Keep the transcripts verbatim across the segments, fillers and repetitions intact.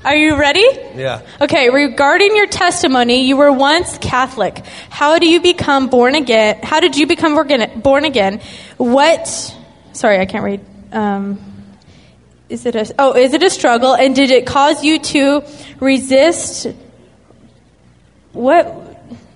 Are you ready? Yeah. Okay, regarding your testimony, you were once Catholic. How do you become born again? How did you become born again? What, sorry, I can't read. Um, is it a, oh, is it a struggle? And did it cause you to resist? What?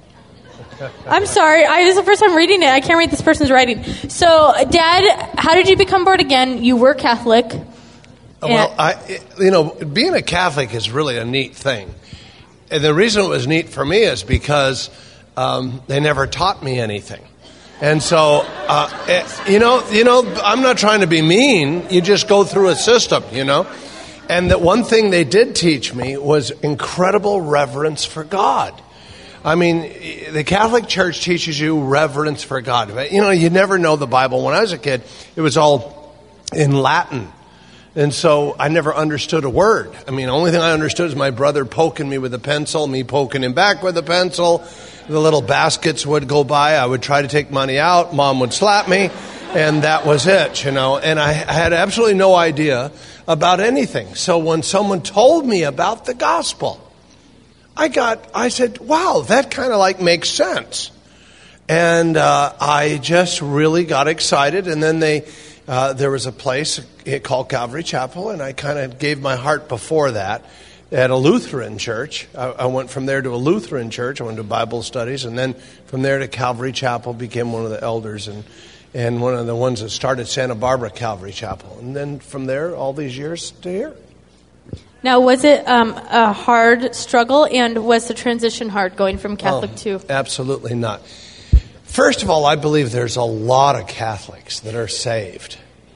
I'm sorry. I, this is the first time reading it. I can't read this person's writing. So, Dad, how did you become born again? You were Catholic. Well, I, you know, being a Catholic is really a neat thing. And the reason it was neat for me is because um, they never taught me anything. And so, uh, it, you know, you know, I'm not trying to be mean. You just go through a system, you know. And the one thing they did teach me was incredible reverence for God. I mean, the Catholic Church teaches you reverence for God. You know, you never know the Bible. When I was a kid, it was all in Latin. And so I never understood a word. I mean, the only thing I understood is my brother poking me with a pencil, me poking him back with a pencil. The little baskets would go by. I would try to take money out. Mom would slap me. And that was it, you know. And I had absolutely no idea about anything. So when someone told me about the gospel, I got, I said, wow, that kind of like makes sense. And uh, I just really got excited. And then they... Uh, there was a place called Calvary Chapel, and I kind of gave my heart before that at a Lutheran church. I, I went from there to a Lutheran church. I went to Bible studies, and then from there to Calvary Chapel, became one of the elders and, and one of the ones that started Santa Barbara Calvary Chapel. And then from there, all these years to here. Now, was it um, a hard struggle, and was the transition hard going from Catholic oh, to... Absolutely not. First of all, I believe there's a lot of Catholics that are saved.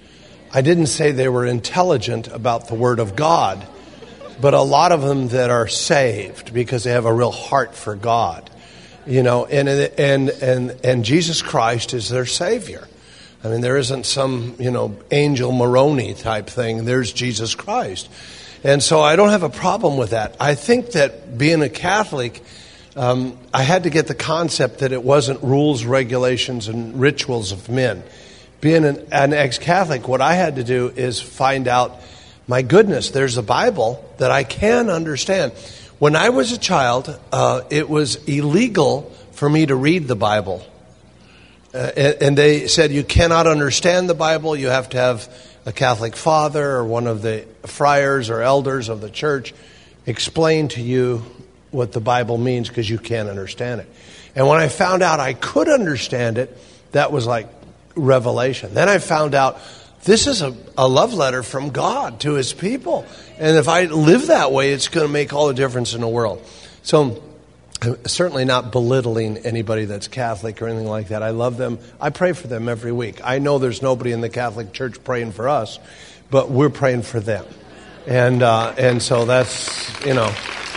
I didn't say they were intelligent about the Word of God, but a lot of them that are saved because they have a real heart for God, you know, and and and and Jesus Christ is their Savior. I mean, there isn't some, you know, Angel Moroni type thing. There's Jesus Christ, and so I don't have a problem with that. I think that being a Catholic, Um, I had to get the concept that it wasn't rules, regulations, and rituals of men. Being an, an ex-Catholic, what I had to do is find out, my goodness, there's a Bible that I can understand. When I was a child, uh, it was illegal for me to read the Bible. Uh, and, and they said you cannot understand the Bible. You have to have a Catholic father or one of the friars or elders of the church explain to you what the Bible means because you can't understand it. And when I found out I could understand it, that was like revelation. Then I found out this is a, a love letter from God to His people. And if I live that way, it's going to make all the difference in the world. So I'm certainly not belittling anybody that's Catholic or anything like that. I love them. I pray for them every week. I know there's nobody in the Catholic Church praying for us, but we're praying for them. And uh, and so that's, you know...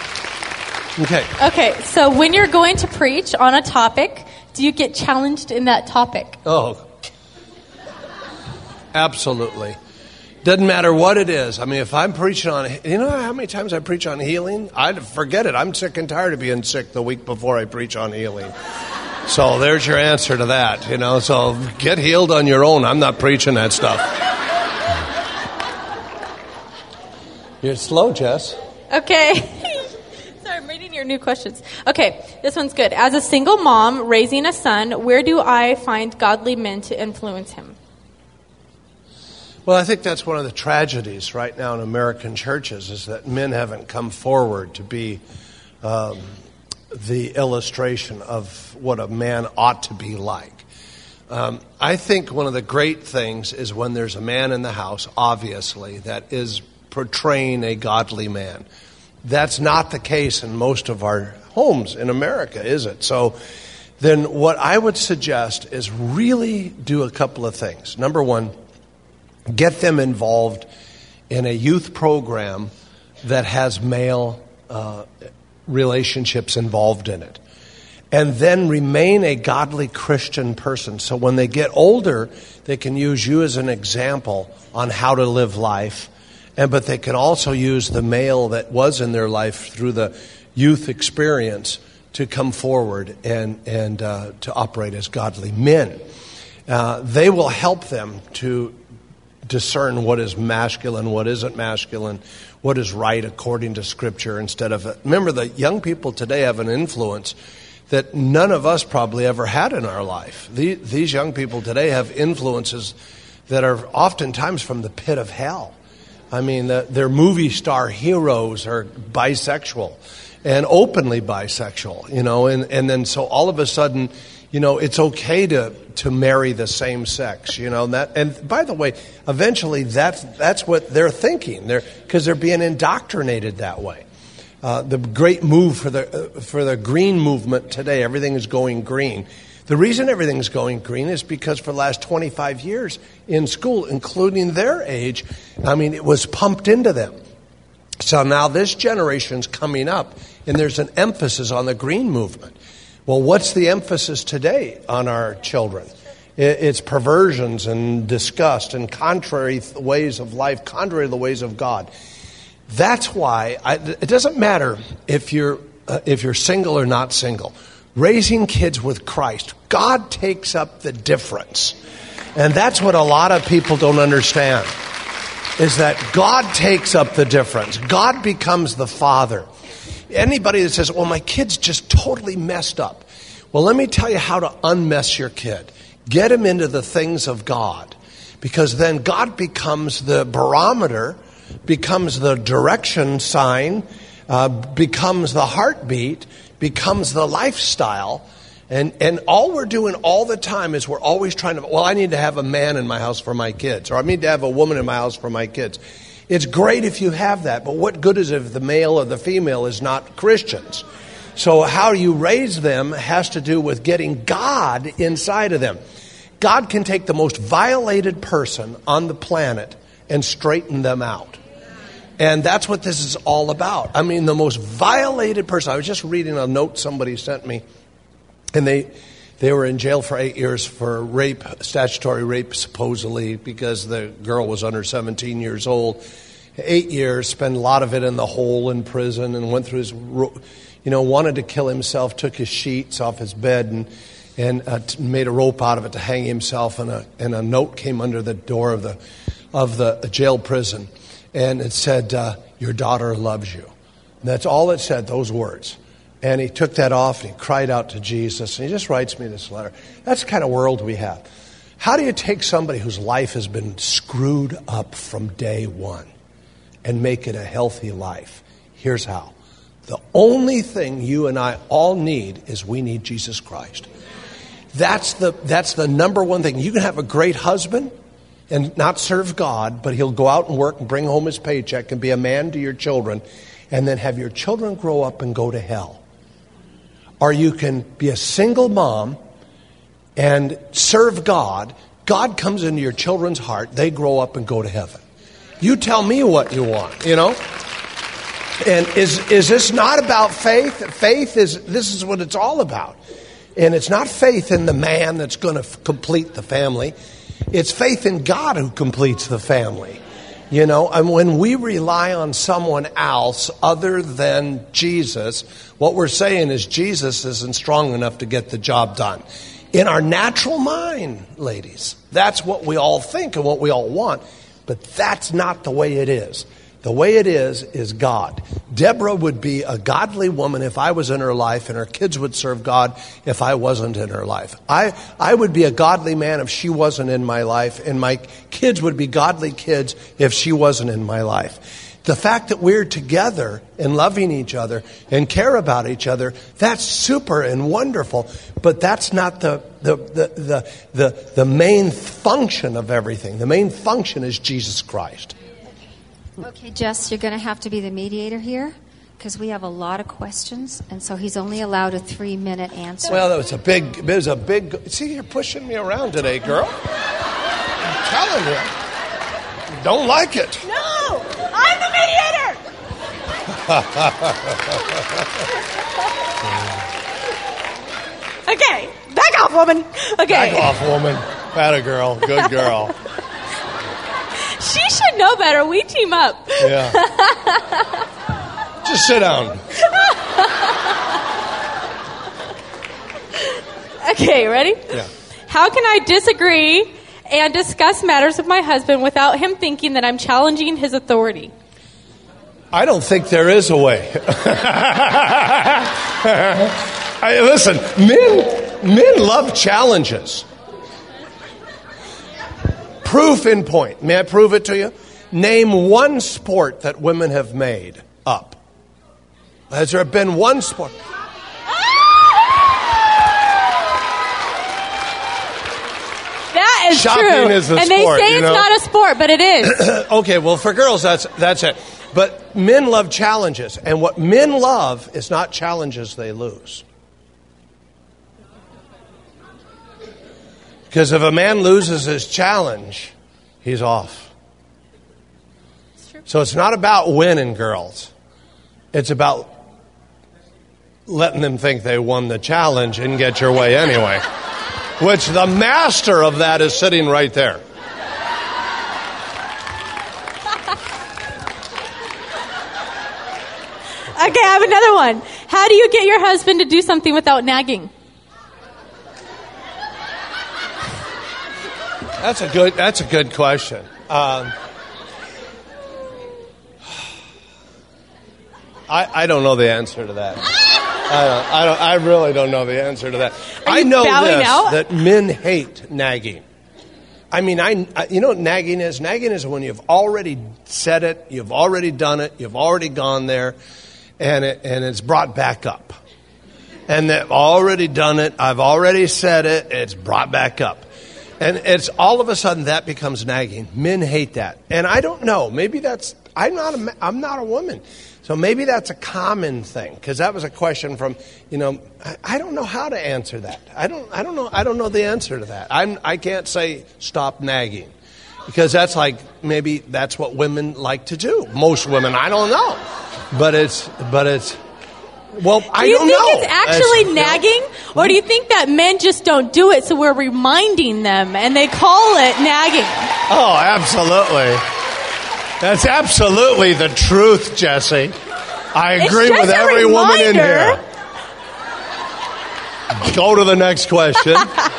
Okay. Okay, so when you're going to preach on a topic, do you get challenged in that topic? Oh, absolutely. Doesn't matter what it is. I mean, if I'm preaching on, you know how many times I preach on healing? I forget it. I'm sick and tired of being sick the week before I preach on healing. So there's your answer to that, you know. So get healed on your own. I'm not preaching that stuff. You're slow, Jess. Okay. I'm reading your new questions. Okay, this one's good. As a single mom raising a son, where do I find godly men to influence him? Well, I think that's one of the tragedies right now in American churches is that men haven't come forward to be um, the illustration of what a man ought to be like. Um, I think one of the great things is when there's a man in the house, obviously, that is portraying a godly man. That's not the case in most of our homes in America, is it? So then what I would suggest is really do a couple of things. Number one, get them involved in a youth program that has male uh, relationships involved in it. And then remain a godly Christian person. So when they get older, they can use you as an example on how to live life. And but they can also use the male that was in their life through the youth experience to come forward and and uh, to operate as godly men. Uh, they will help them to discern what is masculine, what isn't masculine, what is right according to Scripture instead of... Remember, the young people today have an influence that none of us probably ever had in our life. The, these young people today have influences that are oftentimes from the pit of hell. I mean, the, their movie star heroes are bisexual and openly bisexual, you know, and, and then so all of a sudden, you know, it's okay to, to marry the same sex, you know, and that, and by the way, eventually that's, that's what they're thinking. They're, because they're being indoctrinated that way. Uh, the great move for the, uh, for the green movement today, everything is going green. The reason everything's going green is because for the last twenty-five years in school, including their age, I mean, it was pumped into them. So now this generation's coming up, and there's an emphasis on the green movement. Well, what's the emphasis today on our children? It's perversions and disgust and contrary ways of life, contrary to the ways of God. That's why I, it doesn't matter if you're uh, if you're single or not single. Raising kids with Christ, God takes up the difference. And that's what a lot of people don't understand, is that God takes up the difference. God becomes the father. Anybody that says, well, my kid's just totally messed up. Well, let me tell you how to unmess your kid. Get him into the things of God. Because then God becomes the barometer, becomes the direction sign, uh, becomes the heartbeat, becomes the lifestyle, and and all we're doing all the time is we're always trying to, well, I need to have a man in my house for my kids, or I need to have a woman in my house for my kids. It's great if you have that, but what good is it if the male or the female is not Christians? So how you raise them has to do with getting God inside of them. God can take the most violated person on the planet and straighten them out. And that's what this is all about. I mean, the most violated person. I was just reading a note somebody sent me, and they they were in jail for eight years for rape, statutory rape, supposedly, because the girl was under seventeen years old. Eight years, spent a lot of it in the hole in prison, and went through his, you know, wanted to kill himself, took his sheets off his bed, and and uh, made a rope out of it to hang himself, and a and a note came under the door of the of the jail prison. And it said, uh, your daughter loves you. And that's all it said, those words. And he took that off and he cried out to Jesus. And he just writes me this letter. That's the kind of world we have. How do you take somebody whose life has been screwed up from day one and make it a healthy life? Here's how. The only thing you and I all need is we need Jesus Christ. That's the, that's the number one thing. You can have a great husband and not serve God, but he'll go out and work and bring home his paycheck and be a man to your children, and then have your children grow up and go to hell. Or you can be a single mom and serve God. God comes into your children's heart. They grow up and go to heaven. You tell me what you want, you know? And is is this not about faith? Faith is, this is what it's all about. And it's not faith in the man that's going to f- complete the family. It's faith in God who completes the family. You know, and when we rely on someone else other than Jesus, what we're saying is Jesus isn't strong enough to get the job done. In our natural mind, ladies, that's what we all think and what we all want. But that's not the way it is. The way it is, is God. Deborah would be a godly woman if I was in her life, and her kids would serve God if I wasn't in her life. I, I would be a godly man if she wasn't in my life, and my kids would be godly kids if she wasn't in my life. The fact that we're together and loving each other and care about each other, that's super and wonderful, but that's not the, the, the, the, the, the main function of everything. The main function is Jesus Christ. Okay, Jess, you're going to have to be the mediator here because we have a lot of questions, and so he's only allowed a three-minute answer. Well, that was a big, it was a big, see, you're pushing me around today, girl. I'm telling you. You don't like it. No, I'm the mediator. Okay, back off, woman. Okay. Back off, woman. Atta girl. Good girl. She should know better. We team up. Yeah. Just sit down. Okay, ready? Yeah. How can I disagree and discuss matters with my husband without him thinking that I'm challenging his authority? I don't think there is a way. I, listen, men, men love challenges. Proof in point. May I prove it to you? Name one sport that women have made up. Has there been one sport? That is Shopping true. is a and sport, they say you it's know? not a sport, but it is. Okay, well, for girls, that's that's it. But men love challenges. And what men love is not challenges they lose. Because if a man loses his challenge, he's off. It's true. So it's not about winning, girls. It's about letting them think they won the challenge and get your way anyway. Which the master of that is sitting right there. Okay, I have another one. How do you get your husband to do something without nagging? That's a good. That's a good question. Um, I I don't know the answer to that. I don't. I don't. I really don't know the answer to that. Are I you know bowing this out? that men hate nagging. I mean, I, I you know what nagging is? Nagging is when you've already said it, you've already done it, you've already gone there, and it, and it's brought back up. And they've already done it. I've already said it. It's brought back up. And it's all of a sudden that becomes nagging. Men hate that. And I don't know. Maybe that's, I'm not a, I'm not a woman. So maybe that's a common thing. Because that was a question from, you know, I, I don't know how to answer that. I don't, I don't know. I don't know the answer to that. I'm, I can't say stop nagging. Because that's like, maybe that's what women like to do. Most women, I don't know. But it's, but it's, well, I do you don't think know. it's actually It's, nagging? you know, Or do you think that men just don't do it, so we're reminding them, and they call it nagging? Oh, absolutely. That's absolutely the truth, Jesse. I agree It's just with a every woman in reminder. here. Go to the next question.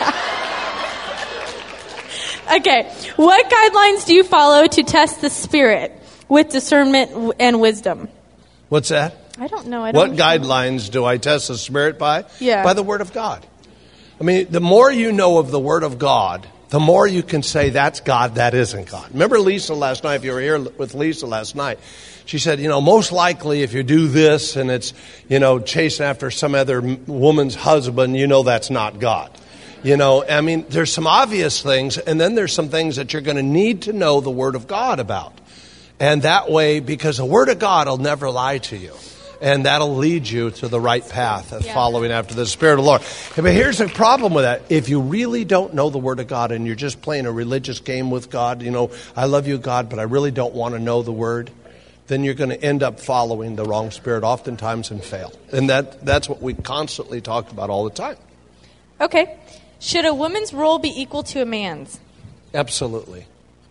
Okay. What guidelines do you follow to test the spirit with discernment and wisdom? What's that? I don't know. I don't What understand. guidelines do I test the Spirit by? Yeah. By the Word of God. I mean, the more you know of the Word of God, the more you can say that's God, that isn't God. Remember Lisa last night, if you were here with Lisa last night, she said, you know, most likely if you do this and it's, you know, chasing after some other woman's husband, you know that's not God. You know, I mean, there's some obvious things, and then there's some things that you're going to need to know the Word of God about. And that way, because the Word of God will never lie to you. And that'll lead you to the right path of Yeah. following after the Spirit of the Lord. But here's the problem with that. If you really don't know the Word of God and you're just playing a religious game with God, you know, I love you, God, but I really don't want to know the Word, then you're going to end up following the wrong spirit oftentimes and fail. And that that's what we constantly talk about all the time. Okay. Should a woman's role be equal to a man's? Absolutely.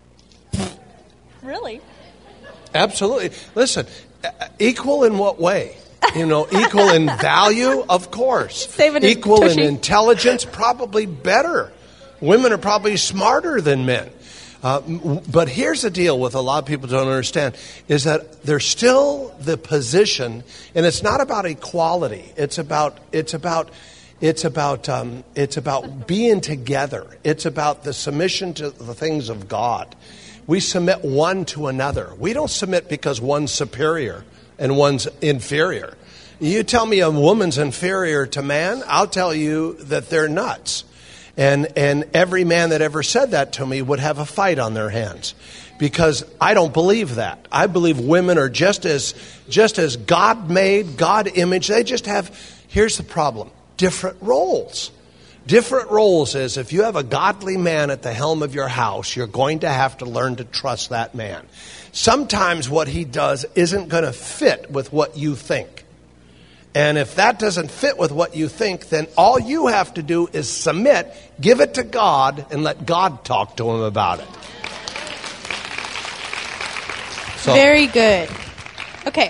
Really? Absolutely. Listen, equal in what way? You know, equal in value, of course. Saving his Equal in tushy. intelligence, probably better. Women are probably smarter than men. Uh, m- but here's the deal with a lot of people don't understand, is that there's still the position, and it's not about equality. It's about, it's about, it's about, um, it's about being together. It's about the submission to the things of God. We submit one to another. We don't submit because one's superior and one's inferior. You tell me a woman's inferior to man, I'll tell you that they're nuts. And and every man that ever said that to me would have a fight on their hands. Because I don't believe that. I believe women are just as just as God made, God imaged. They just have, here's the problem, different roles. Different roles is if you have a godly man at the helm of your house, you're going to have to learn to trust that man. Sometimes what he does isn't going to fit with what you think. And if that doesn't fit with what you think, then all you have to do is submit, give it to God, and let God talk to him about it. So, Very good. Okay.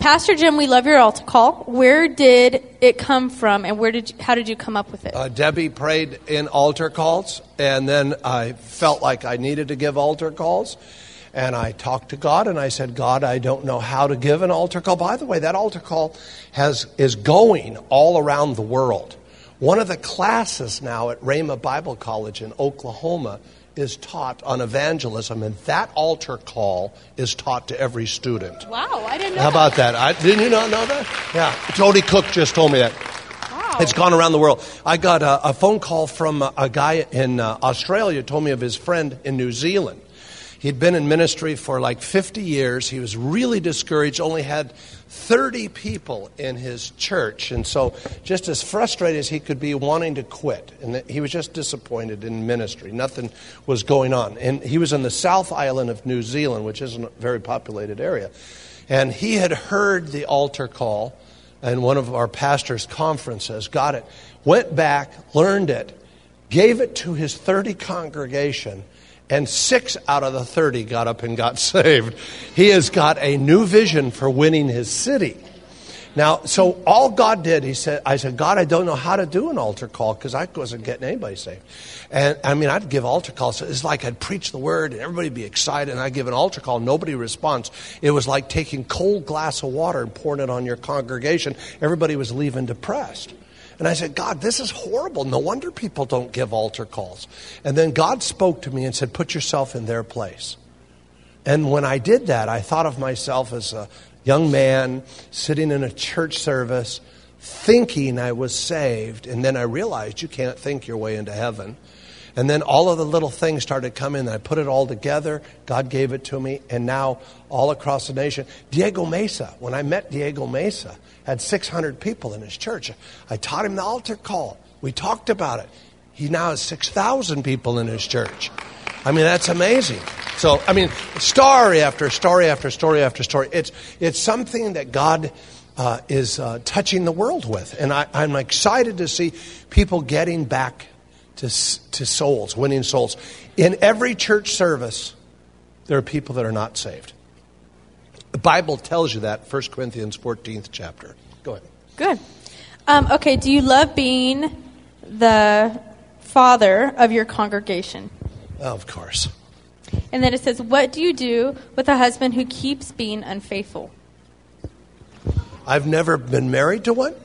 Pastor Jim, we love your altar call. Where did it come from, and where did you, how did you come up with it? Uh, Debbie prayed in altar calls, and then I felt like I needed to give altar calls. And I talked to God, and I said, God, I don't know how to give an altar call. By the way, that altar call has is going all around the world. One of the classes now at Rhema Bible College in Oklahoma is taught on evangelism, and that altar call is taught to every student. Wow, I didn't know How that. about that? I, didn't you not know that? Yeah, Tony Cook just told me that. Wow. It's gone around the world. I got a, a phone call from a, a guy in uh, Australia, told me of his friend in New Zealand. He'd been in ministry for like fifty years. He was really discouraged, only had thirty people in his church. And so just as frustrated as he could be, wanting to quit. And he was just disappointed in ministry. Nothing was going on. And he was in the South Island of New Zealand, which isn't a very populated area. And he had heard the altar call in one of our pastors' conferences, got it, went back, learned it, gave it to his thirty congregation, and six out of the thirty got up and got saved. He has got a new vision for winning his city. Now, so all God did, he said, I said, God, I don't know how to do an altar call because I wasn't getting anybody saved. And I mean, I'd give altar calls. It's like I'd preach the word and everybody would be excited, and I'd give an altar call. Nobody responds. It was like taking cold glass of water and pouring it on your congregation. Everybody was leaving depressed. And I said, God, this is horrible. No wonder people don't give altar calls. And then God spoke to me and said, put yourself in their place. And when I did that, I thought of myself as a young man sitting in a church service thinking I was saved. And then I realized you can't think your way into heaven. And then all of the little things started coming, and I put it all together. God gave it to me, and now all across the nation. Diego Mesa, when I met Diego Mesa, had six hundred people in his church. I taught him the altar call. We talked about it. He now has six thousand people in his church. I mean, that's amazing. So, I mean, story after story after story after story. It's it's something that God uh, is uh, touching the world with. And I, I'm excited to see people getting back to to souls, winning souls. In every church service, there are people that are not saved. The Bible tells you that, First Corinthians fourteenth chapter. Go ahead. Good. Um, okay, do you love being the father of your congregation? Of course. And then it says, what do you do with a husband who keeps being unfaithful? I've never been married to one.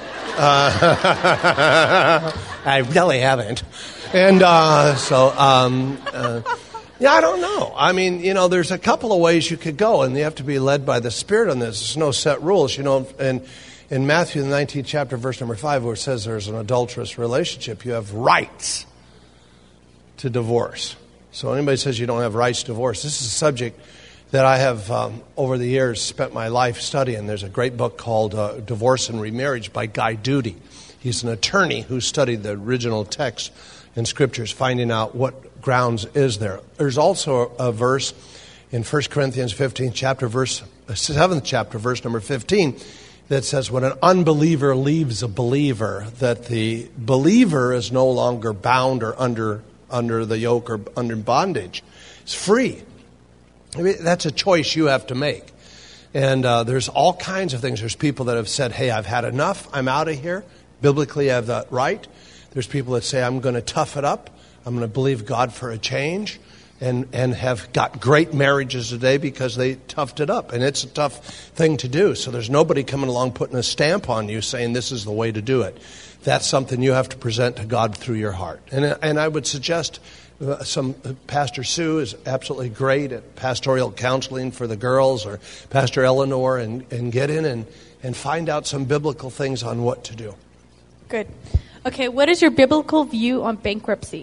Uh, I really haven't. And uh, so, um, uh, yeah, I don't know. I mean, you know, there's a couple of ways you could go, and you have to be led by the Spirit on this. There's no set rules. You know, in, in Matthew, the nineteenth chapter, verse number five, where it says there's an adulterous relationship, you have rights to divorce. So anybody says you don't have rights to divorce, this is a subject that I have, um, over the years, spent my life studying. There's a great book called uh, Divorce and Remarriage by Guy Duty. He's an attorney who studied the original text in Scriptures, finding out what grounds is there. There's also a, a verse in First Corinthians fifteenth chapter, verse uh, seventh chapter, verse number fifteen, that says when an unbeliever leaves a believer, that the believer is no longer bound or under under the yoke or under bondage. It's free. I mean, that's a choice you have to make. And uh, there's all kinds of things. There's people that have said, hey, I've had enough. I'm out of here. Biblically, I have that right. There's people that say, I'm going to tough it up. I'm going to believe God for a change. And, and have got great marriages today because they toughed it up. And it's a tough thing to do. So there's nobody coming along putting a stamp on you saying this is the way to do it. That's something you have to present to God through your heart. And, and I would suggest uh, some uh, Pastor Sue is absolutely great at pastoral counseling for the girls, or Pastor Eleanor, and, and get in and, and find out some biblical things on what to do. Good. Okay, what is your biblical view on bankruptcy?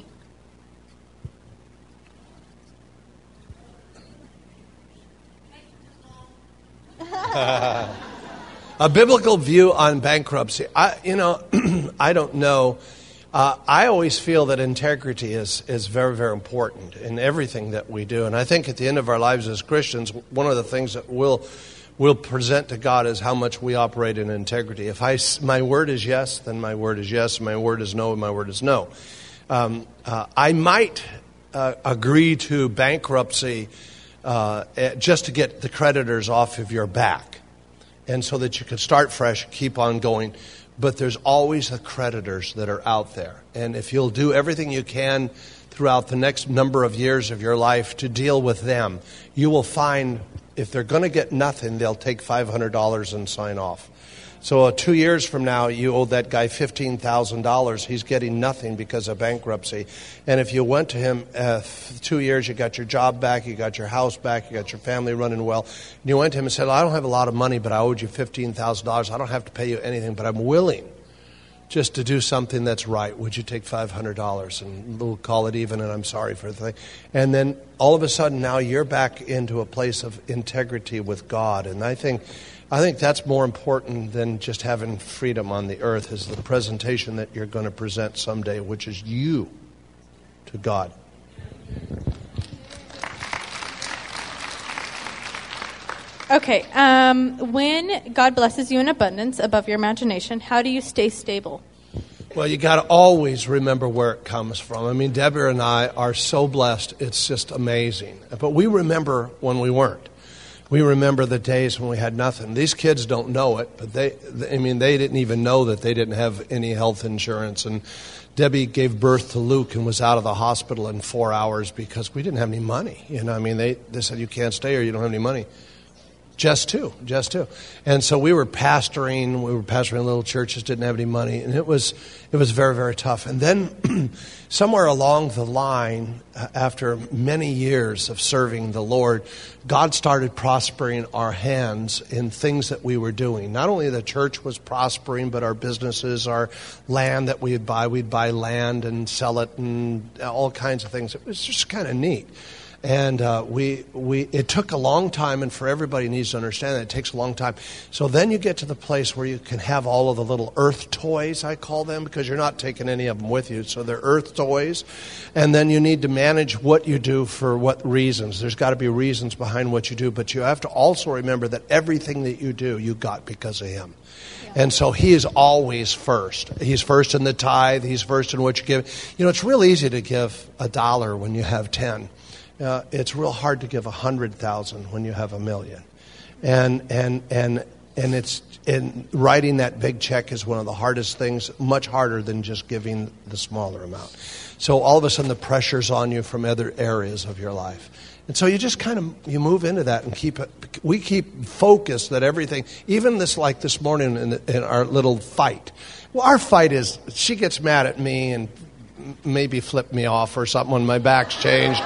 A biblical view on bankruptcy. I, you know, I don't know. Uh, I always feel that integrity is, is very, very important in everything that we do. And I think at the end of our lives as Christians, one of the things that we'll, we'll present to God is how much we operate in integrity. If I, my word is yes, then my word is yes. My word is no, my word is no. Um, uh, I might uh, agree to bankruptcy uh, just to get the creditors off of your back. and so that you can start fresh, keep on going. But there's always the creditors that are out there. And if you'll do everything you can throughout the next number of years of your life to deal with them, you will find if they're going to get nothing, they'll take five hundred dollars and sign off. So uh, two years from now, you owe that guy fifteen thousand dollars. He's getting nothing because of bankruptcy. And if you went to him uh, two years, you got your job back, you got your house back, you got your family running well, and you went to him and said, well, I don't have a lot of money, but I owed you fifteen thousand dollars. I don't have to pay you anything, but I'm willing just to do something that's right. Would you take five hundred dollars? And we'll call it even, and I'm sorry for the thing. And then all of a sudden now you're back into a place of integrity with God. And I think I think that's more important than just having freedom on the earth, is the presentation that you're going to present someday, which is you to God. Okay, um, when God blesses you in abundance above your imagination, how do you stay stable? Well, you got to always remember where it comes from. I mean, Deborah and I are so blessed, it's just amazing. But we remember when we weren't. We remember the days when we had nothing. These kids don't know it, but they, I mean, they didn't even know that they didn't have any health insurance. And Debbie gave birth to Luke and was out of the hospital in four hours because we didn't have any money. You know, I mean, they, they said, you can't stay here, you don't have any money. Just two, just two. And so we were pastoring, we were pastoring little churches, didn't have any money, and it was it was very, very tough. And then somewhere along the line, after many years of serving the Lord, God started prospering our hands in things that we were doing. Not only the church was prospering, but our businesses, our land that we'd buy, we'd buy land and sell it and all kinds of things. It was just kind of neat. And uh, we we it took a long time, and for everybody needs to understand that it takes a long time. So then you get to the place where you can have all of the little earth toys, I call them, because you're not taking any of them with you. So they're earth toys. And then you need to manage what you do for what reasons. There's got to be reasons behind what you do, but you have to also remember that everything that you do, you got because of Him. And so He is always first. He's first in the tithe. He's first in what you give. You know, it's real easy to give a dollar when you have ten. Uh, it's real hard to give a hundred thousand when you have a million, and and and and it's and writing that big check is one of the hardest things, much harder than just giving the smaller amount. So all of a sudden the pressure's on you from other areas of your life, and so you just kind of you move into that and keep it. We keep focused that everything, even this like this morning in, the, in our little fight. Well, our fight is she gets mad at me and maybe flip me off or something when my back's changed.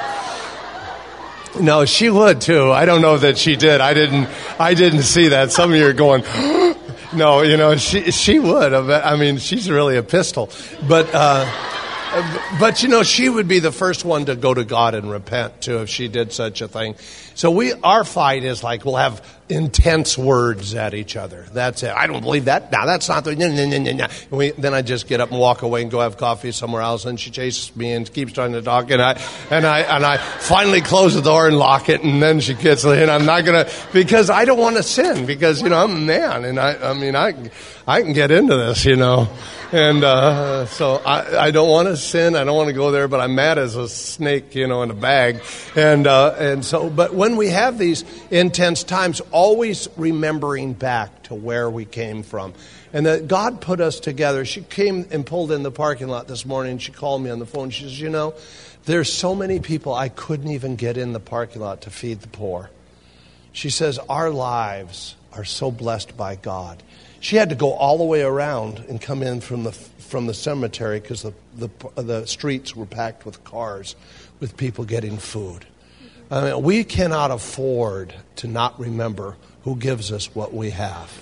No, she would too. I don't know that she did. I didn't. I didn't see that. Some of you are going, no, you know, she she would. I mean, she's really a pistol. But uh, but you know, she would be the first one to go to God and repent too if she did such a thing. So we, our fight is like we'll have intense words at each other. That's it. I don't believe that. No, that's not the. Nah, nah, nah, nah. And we, then I just get up and walk away and go have coffee somewhere else. And she chases me and keeps trying to talk. And I and I and I finally close the door and lock it. And then she gets in. I'm not gonna because I don't want to sin because you know I'm a man and I I mean I I can get into this you know. And uh, so I, I don't want to sin. I don't want to go there, but I'm mad as a snake, you know, in a bag. And uh, and so, but when we have these intense times, always remembering back to where we came from, and that God put us together. She came and pulled in the parking lot this morning. She called me on the phone. She says, "You know, there's so many people I couldn't even get in the parking lot to feed the poor." She says, "Our lives are so blessed by God." She had to go all the way around and come in from the from the cemetery because the, the the streets were packed with cars with people getting food. I mean, we cannot afford to not remember who gives us what we have.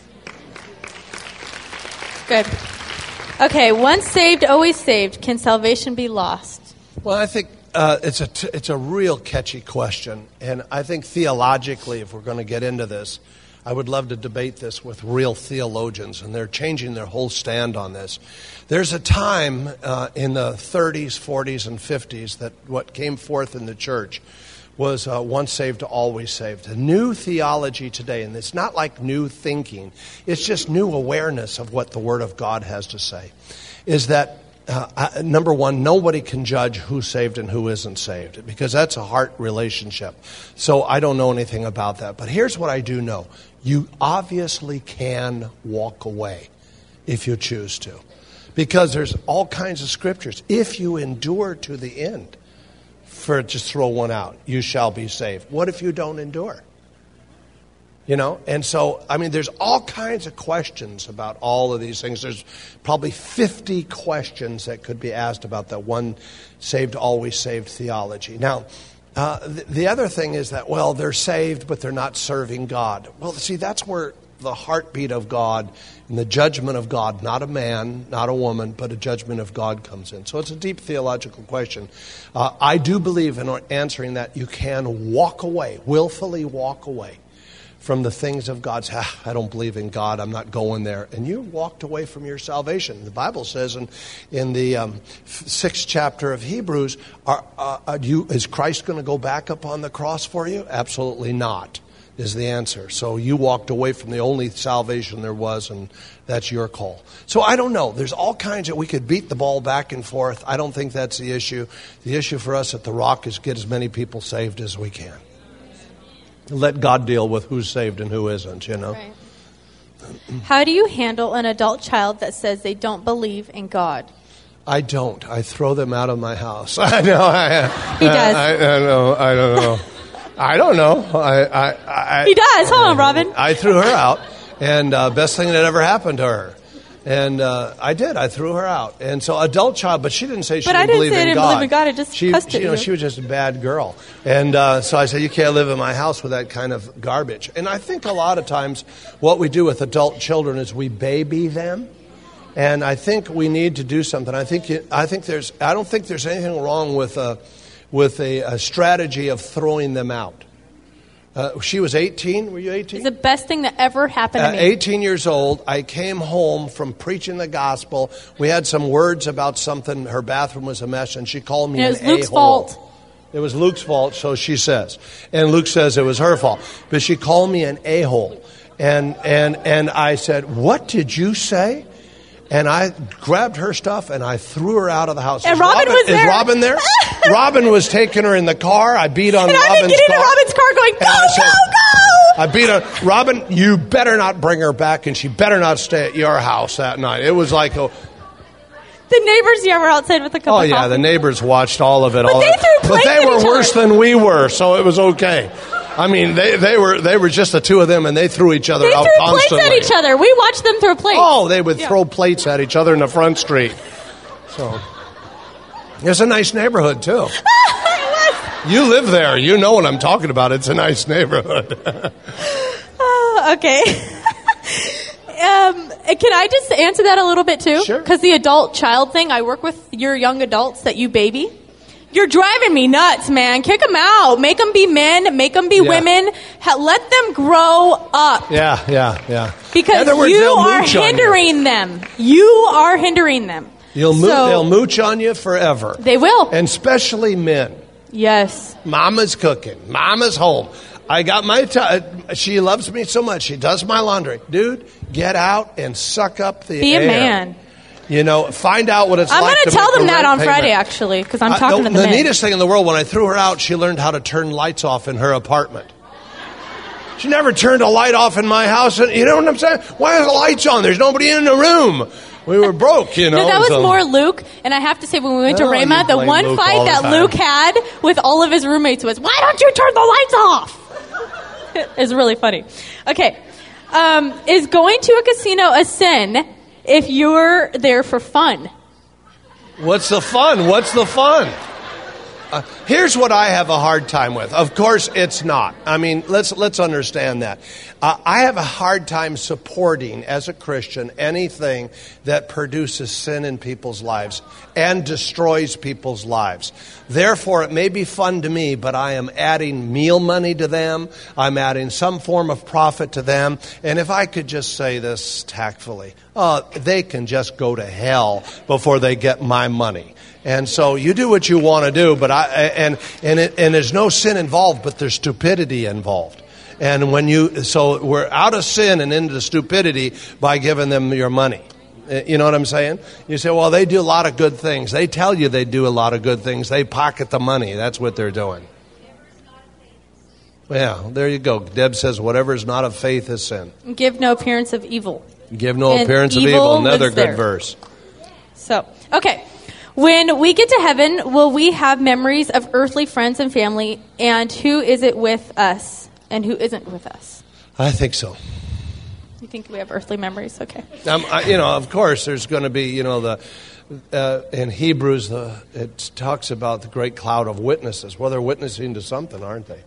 Good. Okay, once saved, always saved. Can salvation be lost? Well, I think uh, it's a t- it's a real catchy question, and I think theologically, if we're going to get into this, I would love to debate this with real theologians, and they're changing their whole stand on this. There's a time uh, in the thirties, forties, and fifties that what came forth in the church was uh, once saved, always saved. A new theology today, and it's not like new thinking. It's just new awareness of what the Word of God has to say, is that Uh, number one, nobody can judge who's saved and who isn't saved because that's a heart relationship. So I don't know anything about that. But here's what I do know. you obviously can walk away if you choose to. Because there's all kinds of scriptures. If you endure to the end, for just throw one out, you shall be saved. What if you don't endure? You know, and so, I mean, there's all kinds of questions about all of these things. There's probably fifty questions that could be asked about that one saved, always saved theology. Now, uh, the, the other thing is that, well, they're saved, but they're not serving God. Well, see, that's where the heartbeat of God and the judgment of God, not a man, not a woman, but a judgment of God comes in. So it's a deep theological question. Uh, I do believe in answering that you can walk away, willfully walk away from the things of God. Ah, I don't believe in God. I'm not going there. And you walked away from your salvation. The Bible says in, in the um, sixth chapter of Hebrews, are, uh, are you, is Christ going to go back up on the cross for you? Absolutely not, is the answer. So you walked away from the only salvation there was, and that's your call. So I don't know. There's all kinds of, we could beat the ball back and forth. I don't think that's the issue. The issue for us at The Rock is get as many people saved as we can. Let God deal with who's saved and who isn't, you know. Right. How do you handle an adult child that says they don't believe in God? I don't. I throw them out of my house. I know. I, he does. I, I, I know. I don't know. I don't know. I, I, I, he does. Hold on, Robin. I threw her out, and uh, best thing that ever happened to her. And uh, I did. I threw her out. And so adult child, but she didn't say she but didn't, I didn't believe, say in I didn't God. believe in God. I just she, cussed she, at you know, you. she was just a bad girl. And uh, so I said, you can't live in my house with that kind of garbage. And I think a lot of times what we do with adult children is we baby them. And I think we need to do something. I think it, I think there's I don't think there's anything wrong with a with a, a strategy of throwing them out. Uh, she was eighteen. Were you eighteen? It's the best thing that ever happened to At me. eighteen years old, I came home from preaching the gospel. We had some words about something. Her bathroom was a mess, and she called me And an it was Luke's a-hole. fault. It was Luke's fault, so she says. And Luke says it was her fault. But she called me an a-hole. And, and, and I said, what did you say? And I grabbed her stuff and I threw her out of the house. And Is Robin was there. Is Robin there? Robin was taking her in the car. I beat on and Robin's I've been getting car. in Robin's car going, go, I said, go, go! I beat on Robin, you better not bring her back, and she better not stay at your house that night. It was like a... The neighbors, yeah, were outside with a cup Oh, of yeah, coffee. the neighbors watched all of it. But all they of it. threw But plates they at were each worse other. than we were, so it was okay. I mean, they, they were they were just the two of them, and they threw each other They out threw plates constantly. at each other. We watched them throw plates. Oh, they would Yeah. throw plates at each other in the front street. So, it's a nice neighborhood, too. You live there. You know what I'm talking about. It's a nice neighborhood. Uh, okay. um, can I just answer that a little bit, too? Sure. Because the adult-child thing, I work with your young adults that you baby. You're driving me nuts, man. Kick them out. Make them be men. Make them be Yeah. women. Ha- let them grow up. Yeah, yeah, yeah. Because In other words, you they'll are mooch on you. hindering them. You are hindering them. You'll mo- So- they'll mooch on you forever. They will. And especially men. Yes. Mama's cooking. Mama's home. I got my time. She loves me so much. She does my laundry. Dude, get out and suck up the Be air. a man. You know, find out what it's I'm like going to to tell make them the that rent on payment. Friday, actually, because I'm Uh, talking the, to the, the men. neatest thing in the world, when I threw her out, she learned how to turn lights off in her apartment. She never turned a light off in my house. And you know what I'm saying? Why are the lights on? There's nobody in the room. We were broke, you know. No, that was so- more Luke, and I have to say, when we went to Oh, you Rhema, the blame one Luke fight all the that time. Luke had with all of his roommates was, why don't you turn the lights off? It's really funny. Okay. Um, is going to a casino a sin if you're there for fun? What's the fun? What's the fun? Uh, here's what I have a hard time with. Of course, it's not. I mean, let's let's understand that. Uh, I have a hard time supporting, as a Christian, anything that produces sin in people's lives and destroys people's lives. Therefore, it may be fun to me, but I am adding meal money to them. I'm adding some form of profit to them. And if I could just say this tactfully, uh, they can just go to hell before they get my money. And so you do what you want to do, but I and and it, and there's no sin involved, but there's stupidity involved. And when you so we're out of sin and into stupidity by giving them your money. You know what I'm saying? You say, well, they do a lot of good things. They tell you they do a lot of good things. They pocket the money. That's what they're doing. Yeah, there you go. Deb says, whatever is not of faith is sin. Give no appearance of evil. Give no And appearance of evil evil. Another lives good there. verse. So, okay. When we get to heaven, will we have memories of earthly friends and family? And who is it with us and who isn't with us? I think so. You think we have earthly memories? Okay. Um, I, you know, of course, there's going to be, you know, the uh, in Hebrews, the, it talks about the great cloud of witnesses. Well, they're witnessing to something, aren't they?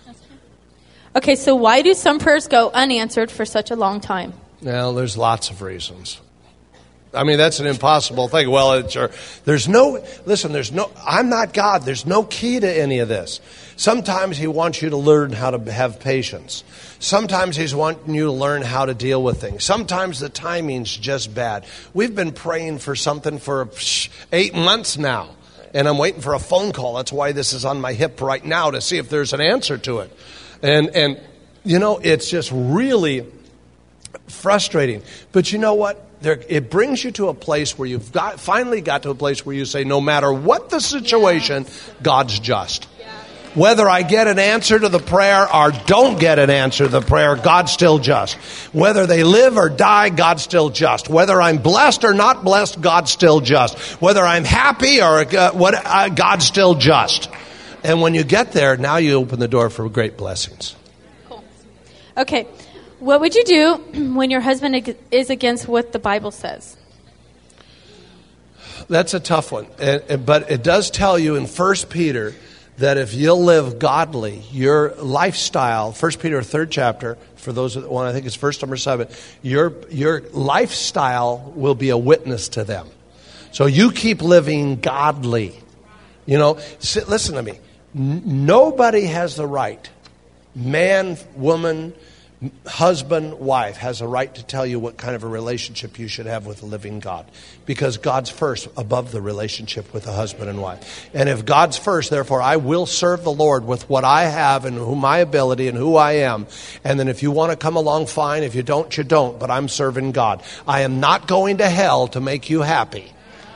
Okay, so why do some prayers go unanswered for such a long time? Well, there's lots of reasons. I mean, that's an impossible thing. Well, it's, or, there's no, listen, there's no, I'm not God. There's no key to any of this. Sometimes he wants you to learn how to have patience. Sometimes he's wanting you to learn how to deal with things. Sometimes the timing's just bad. We've been praying for something for eight months now, and I'm waiting for a phone call. That's why this is on my hip right now, to see if there's an answer to it. And, and you know, it's just really frustrating. But you know what? There, it brings you to a place where you've got finally got to a place where you say, no matter what the situation, God's just. Whether I get an answer to the prayer or don't get an answer to the prayer, God's still just. Whether they live or die, God's still just. Whether I'm blessed or not blessed, God's still just. Whether I'm happy or uh, what, uh, God's still just. And when you get there, now you open the door for great blessings. Cool. Okay. What would you do when your husband is against what the Bible says? That's a tough one. But it does tell you in First Peter that if you'll live godly, your lifestyle, First Peter third chapter, for those that want, I think it's verse number seven, your, your lifestyle will be a witness to them. So you keep living godly. You know, listen to me. Nobody has the right, man, woman, husband, wife, has a right to tell you what kind of a relationship you should have with the living God. Because God's first above the relationship with a husband and wife. And if God's first, therefore I will serve the Lord with what I have and who my ability and who I am. And then if you want to come along, fine. If you don't, you don't. But I'm serving God. I am not going to hell to make you happy.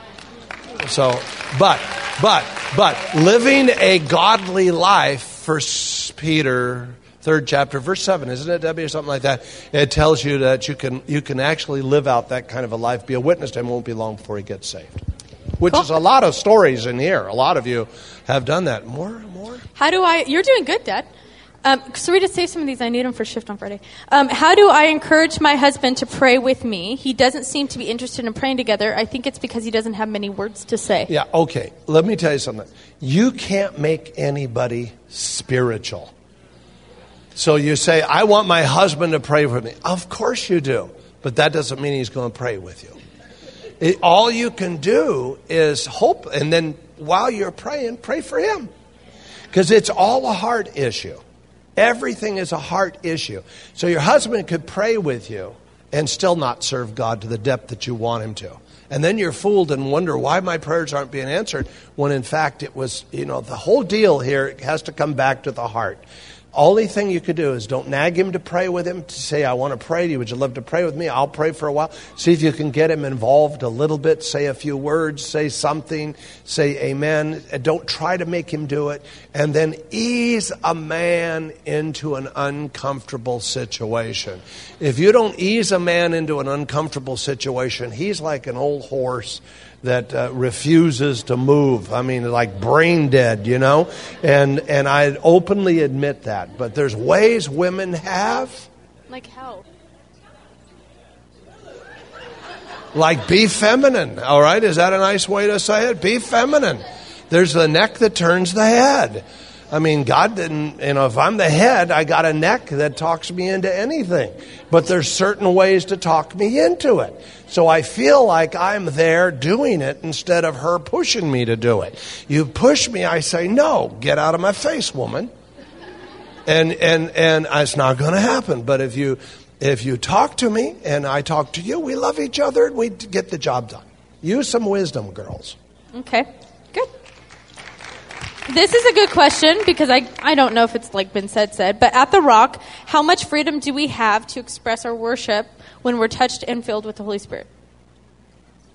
So, but, but, but, living a godly life, First Peter third chapter, verse seven, isn't it, Debbie, or something like that? It tells you that you can you can actually live out that kind of a life, be a witness to him, won't be long before he gets saved. Which Cool. is a lot of stories in here. A lot of you have done that. More, more. How do I, you're doing good, Dad. Um, Sarita, save some of these. I need them for shift on Friday. Um, how do I encourage my husband to pray with me? He doesn't seem to be interested in praying together. I think it's because he doesn't have many words to say. Yeah, okay. Let me tell you something. You can't make anybody spiritual. So you say, I want my husband to pray with me. Of course you do. But that doesn't mean he's going to pray with you. It, all you can do is hope. And then while you're praying, pray for him. Because it's all a heart issue. Everything is a heart issue. So your husband could pray with you and still not serve God to the depth that you want him to. And then you're fooled and wonder why my prayers aren't being answered, when in fact it was, you know, the whole deal here has to come back to the heart. Only thing you could do is don't nag him to pray with him, to say, I want to pray to you. Would you love to pray with me? I'll pray for a while. See if you can get him involved a little bit. Say a few words. Say something. Say amen. Don't try to make him do it. And then ease a man into an uncomfortable situation. If you don't ease a man into an uncomfortable situation, he's like an old horse that uh, refuses to move. I mean, like brain dead, you know? And and I openly admit that. But there's ways women have. Like how? Like be feminine, all right? Is that a nice way to say it? Be feminine. There's the neck that turns the head. I mean, God didn't, you know, if I'm the head, I got a neck that talks me into anything. But there's certain ways to talk me into it. So I feel like I'm there doing it instead of her pushing me to do it. You push me, I say, no, get out of my face, woman. And and and it's not going to happen. But if you if you talk to me and I talk to you, we love each other and we get the job done. Use some wisdom, girls. Okay, good. This is a good question because I, I don't know if it's like been said said, but at the Rock, how much freedom do we have to express our worship when we're touched and filled with the Holy Spirit?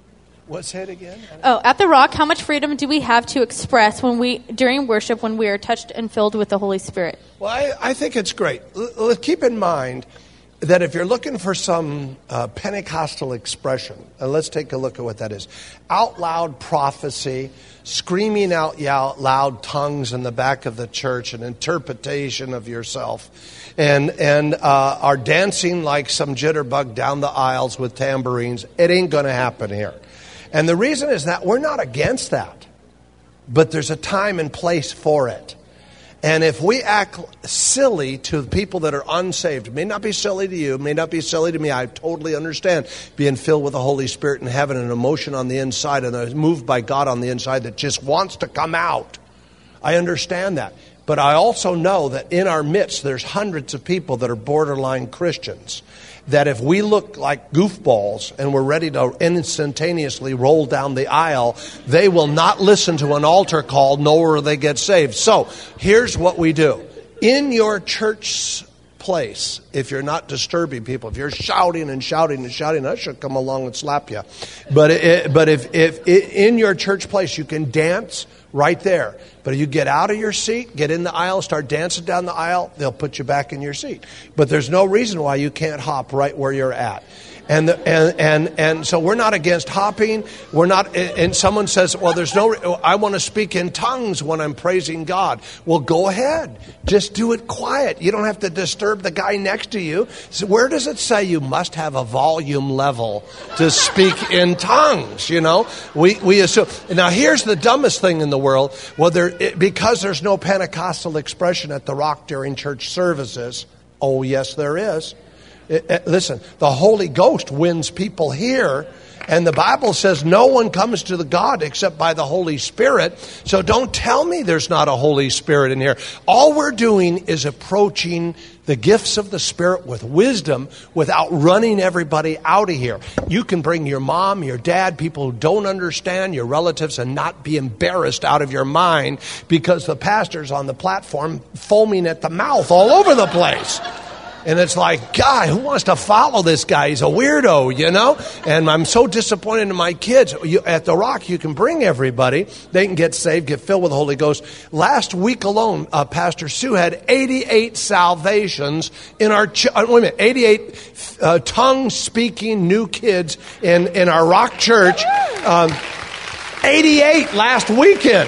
What, say it again? Oh, at the Rock, how much freedom do we have to express when we during worship when we are touched and filled with the Holy Spirit? Well, I, I think it's great. L- l- keep in mind that if you're looking for some uh, Pentecostal expression, and let's take a look at what that is. Out loud prophecy, screaming out loud tongues in the back of the church, an interpretation of yourself, and and uh, are dancing like some jitterbug down the aisles with tambourines. It ain't going to happen here. And the reason is that we're not against that, but there's a time and place for it. And if we act silly to people that are unsaved, it may not be silly to you, it may not be silly to me. I totally understand being filled with the Holy Spirit and having an emotion on the inside and moved by God on the inside that just wants to come out. I understand that. But I also know that in our midst, there's hundreds of people that are borderline Christians. That if we look like goofballs and we're ready to instantaneously roll down the aisle, they will not listen to an altar call, nor will they get saved. So here's what we do. In your church place, if you're not disturbing people, if you're shouting and shouting and shouting, I should come along and slap you. But it, but if, if it, in your church place you can dance right there. But if you get out of your seat, get in the aisle, start dancing down the aisle, they'll put you back in your seat. But there's no reason why you can't hop right where you're at. And, the, and and and so we're not against hopping. We're not. And someone says, "Well, there's no. I want to speak in tongues when I'm praising God." Well, go ahead. Just do it quiet. You don't have to disturb the guy next to you. So where does it say you must have a volume level to speak in tongues? You know, we we assume. Now, here's the dumbest thing in the world. Well, there it, because there's no Pentecostal expression at the Rock during church services. Oh, yes, there is. It, it, listen, the Holy Ghost wins people here, and the Bible says no one comes to the God except by the Holy Spirit. So don't tell me there's not a Holy Spirit in here. All we're doing is approaching the gifts of the Spirit with wisdom without running everybody out of here. You can bring your mom, your dad, people who don't understand, your relatives, and not be embarrassed out of your mind because the pastor's on the platform foaming at the mouth all over the place. And it's like, God, who wants to follow this guy? He's a weirdo, you know? And I'm so disappointed in my kids. You, at the Rock, you can bring everybody. They can get saved, get filled with the Holy Ghost. Last week alone, uh, Pastor Sue had eighty-eight salvations in our, ch- uh, wait a minute, eighty-eight uh, tongue-speaking new kids in, in our Rock church. Um, eighty-eight last weekend.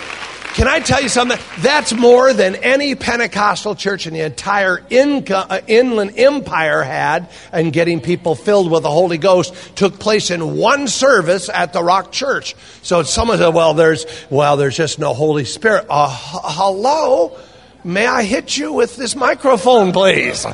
Can I tell you something? That's more than any Pentecostal church in the entire inca, uh, Inland Empire had, and getting people filled with the Holy Ghost took place in one service at the Rock Church. So someone said, well, there's, well, there's just no Holy Spirit. Uh, h- hello? May I hit you with this microphone, please?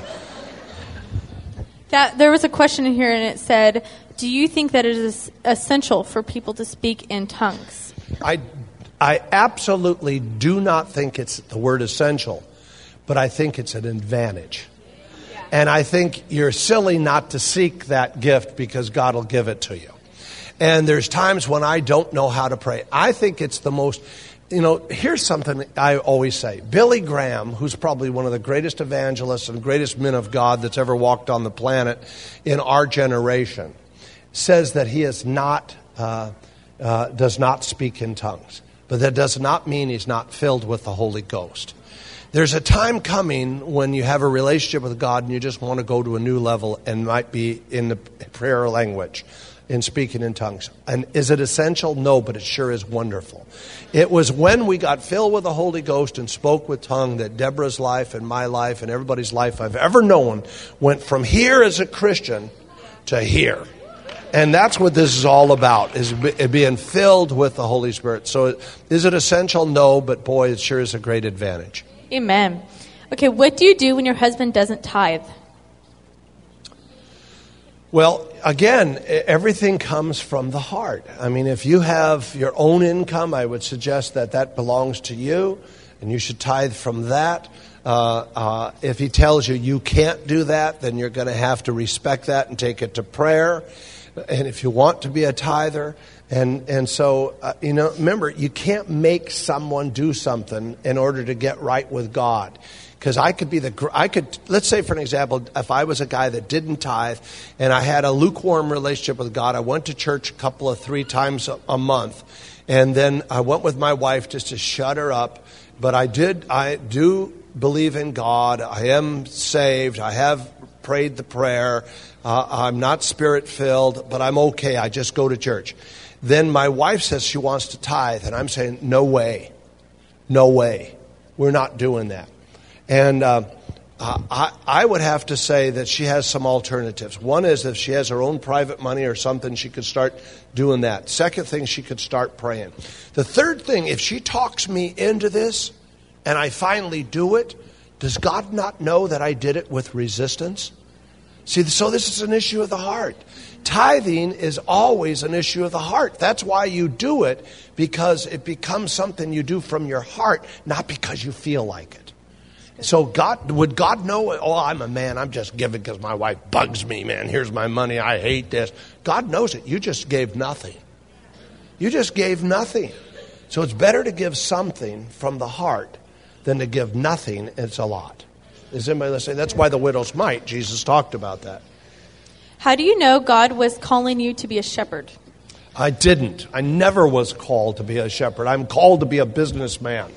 That, there was a question in here, and it said, do you think that it is essential for people to speak in tongues? I I absolutely do not think it's the word essential, but I think it's an advantage. Yeah. And I think you're silly not to seek that gift because God will give it to you. And there's times when I don't know how to pray. I think it's the most, you know, here's something I always say. Billy Graham, who's probably one of the greatest evangelists and greatest men of God that's ever walked on the planet in our generation, says that he is not, uh, uh, does not speak in tongues. But that does not mean he's not filled with the Holy Ghost. There's a time coming when you have a relationship with God and you just want to go to a new level and might be in the prayer language, in speaking in tongues. And is it essential? No, but it sure is wonderful. It was when we got filled with the Holy Ghost and spoke with tongue that Deborah's life and my life and everybody's life I've ever known went from here as a Christian to here. And that's what this is all about, is being filled with the Holy Spirit. So is it essential? No, but boy, it sure is a great advantage. Amen. Okay, what do you do when your husband doesn't tithe? Well, again, everything comes from the heart. I mean, if you have your own income, I would suggest that that belongs to you, and you should tithe from that. Uh, uh, if he tells you you can't do that, then you're going to have to respect that and take it to prayer. And if you want to be a tither, and and so, uh, you know, remember, you can't make someone do something in order to get right with God. Because I could be the, I could, let's say for an example, if I was a guy that didn't tithe and I had a lukewarm relationship with God, I went to church a couple of three times a, a month, and then I went with my wife just to shut her up. But I did, I do believe in God. I am saved. I have prayed the prayer. Uh, I'm not spirit-filled, but I'm okay. I just go to church. Then my wife says she wants to tithe, and I'm saying, no way. No way. We're not doing that. And uh, I, I would have to say that she has some alternatives. One is if she has her own private money or something, she could start doing that. Second thing, she could start praying. The third thing, if she talks me into this and I finally do it, does God not know that I did it with resistance? See, so this is an issue of the heart. Tithing is always an issue of the heart. That's why you do it, because it becomes something you do from your heart, not because you feel like it. So God, would God know, oh, I'm a man, I'm just giving because my wife bugs me, man. Here's my money, I hate this. God knows it. You just gave nothing. You just gave nothing. So it's better to give something from the heart than to give nothing. It's a lot. Is anybody listening? That's why the widow's mite, Jesus talked about that. How do you know God was calling you to be a shepherd? I didn't. I never was called to be a shepherd. I'm called to be a businessman.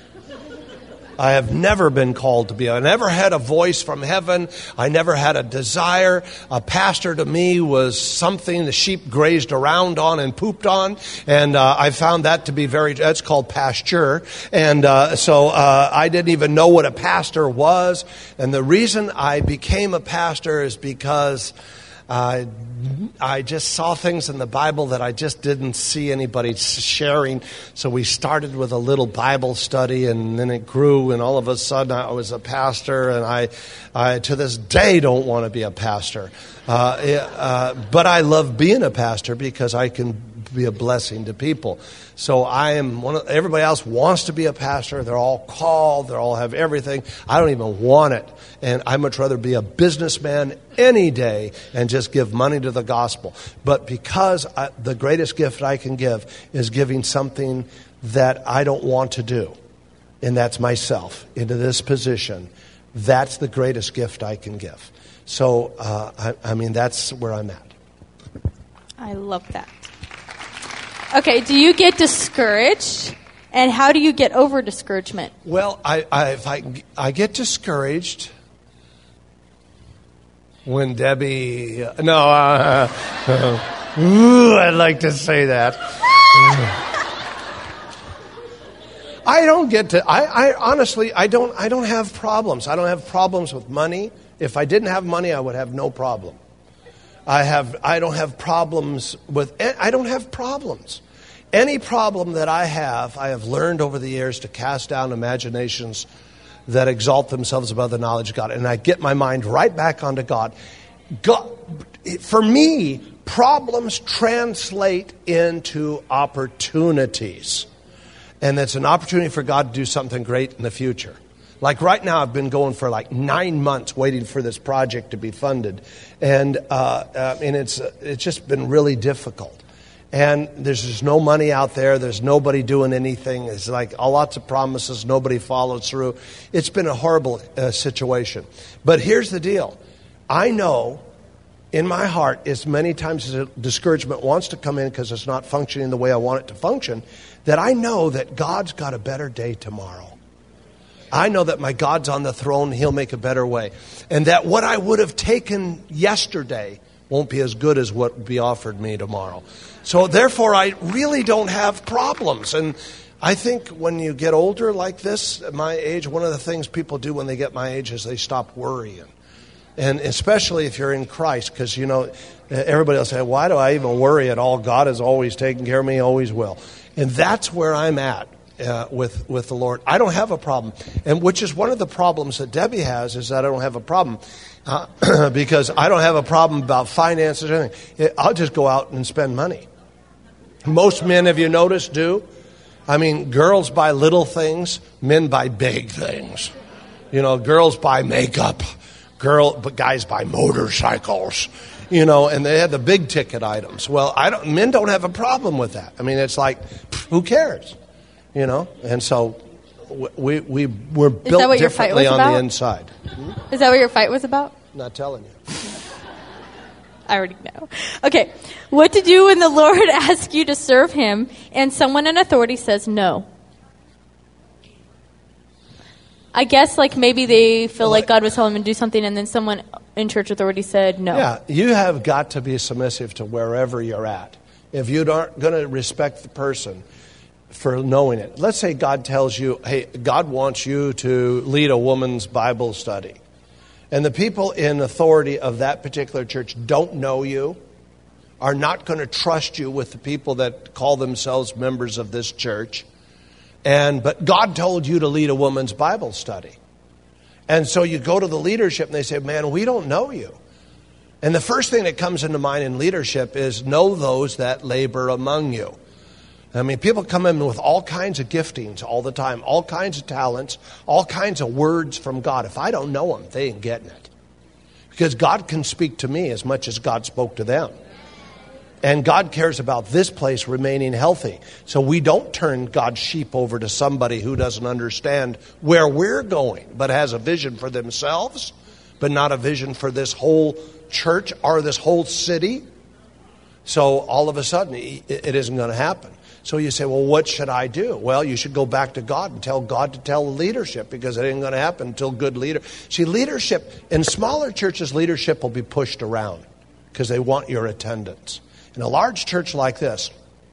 I have never been called to be. I never had a voice from heaven. I never had a desire. A pastor to me was something the sheep grazed around on and pooped on. And uh, I found that to be very, that's called pasture. And uh, so uh, I didn't even know what a pastor was. And the reason I became a pastor is because Uh, I just saw things in the Bible that I just didn't see anybody sharing. So we started with a little Bible study, and then it grew, and all of a sudden I was a pastor, and I, I to this day don't want to be a pastor. Uh, uh, but I love being a pastor because I can be a blessing to people. So I am one of, everybody else wants to be a pastor. They're all called. They all have everything. I don't even want it. And I'd much rather be a businessman any day and just give money to the gospel. But because I, the greatest gift I can give is giving something that I don't want to do, and that's myself, into this position, that's the greatest gift I can give. So, uh, I, I mean, that's where I'm at. I love that. Okay, do you get discouraged? And how do you get over discouragement? Well, I, I, if I, I get discouraged when Debbie... No, uh, uh, ooh, I'd like to say that. I don't get to... I, I honestly, I don't, I don't have problems. I don't have problems with money. If I didn't have money, I would have no problem. I have. I don't have problems with. I don't have problems. Any problem that I have, I have learned over the years to cast down imaginations that exalt themselves above the knowledge of God, and I get my mind right back onto God. God, for me, problems translate into opportunities, and it's an opportunity for God to do something great in the future. Like right now, I've been going for like nine months waiting for this project to be funded. And uh, uh, and it's uh, it's just been really difficult. And there's just no money out there. There's nobody doing anything. It's like a lots of promises. Nobody follows through. It's been a horrible uh, situation. But here's the deal. I know in my heart, as many times as discouragement wants to come in because it's not functioning the way I want it to function, that I know that God's got a better day tomorrow. I know that my God's on the throne. He'll make a better way. And that what I would have taken yesterday won't be as good as what will be offered me tomorrow. So therefore, I really don't have problems. And I think when you get older like this, at my age, one of the things people do when they get my age is they stop worrying. And especially if you're in Christ, because, you know, everybody will say, why do I even worry at all? God is always taking care of me, always will. And that's where I'm at. Uh, with with the Lord. I don't have a problem. And which is one of the problems that Debbie has, is that I don't have a problem. Uh, because I don't have a problem about finances or anything. I'll just go out and spend money. Most men, have you noticed, do? I mean, girls buy little things, men buy big things. You know, girls buy makeup. Girl, but guys buy motorcycles. You know, and they have the big ticket items. Well, I don't. Men don't have a problem with that. I mean, it's like, who cares? You know, and so we, we, we're Is that built what your fight differently was on about? the inside. Is that what your fight was about? Not telling you. I already know. Okay. What to do when the Lord asks you to serve him and someone in authority says no? I guess like maybe they feel like God was telling them to do something and then someone in church authority said no. Yeah, you have got to be submissive to wherever you're at. If you aren't going to respect the person for knowing it. Let's say God tells you, hey, God wants you to lead a woman's Bible study. And the people in authority of that particular church don't know you, are not going to trust you with the people that call themselves members of this church. And but God told you to lead a woman's Bible study. And so you go to the leadership and they say, man, we don't know you. And the first thing that comes into mind in leadership is know those that labor among you. I mean, people come in with all kinds of giftings all the time, all kinds of talents, all kinds of words from God. If I don't know them, they ain't getting it. Because God can speak to me as much as God spoke to them. And God cares about this place remaining healthy. So we don't turn God's sheep over to somebody who doesn't understand where we're going, but has a vision for themselves, but not a vision for this whole church or this whole city. So all of a sudden, it isn't going to happen. So you say, well, what should I do? Well, you should go back to God and tell God to tell the leadership, because it ain't going to happen until good leader. See, leadership, in smaller churches, leadership will be pushed around because they want your attendance. In a large church like this,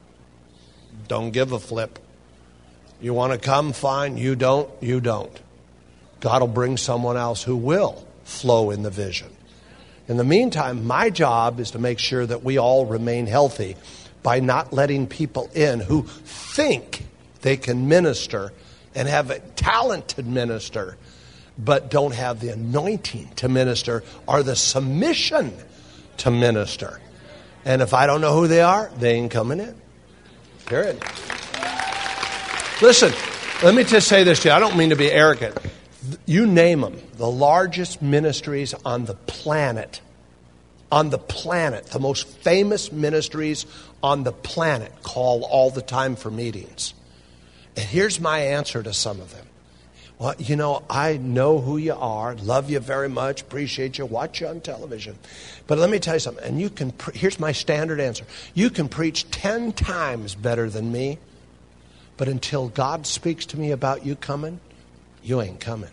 don't give a flip. You want to come, fine. You don't, you don't. God will bring someone else who will flow in the vision. In the meantime, my job is to make sure that we all remain healthy by not letting people in who think they can minister and have a talented minister, but don't have the anointing to minister or the submission to minister. And if I don't know who they are, they ain't coming in. Period. Listen, let me just say this to you. I don't mean to be arrogant. You name them. The largest ministries on the planet, on the planet, the most famous ministries on the planet call all the time for meetings. And here's my answer to some of them. Well, you know, I know who you are, love you very much, appreciate you, watch you on television. But let me tell you something, and you can, pre- here's my standard answer. You can preach ten times better than me, but until God speaks to me about you coming, you ain't coming.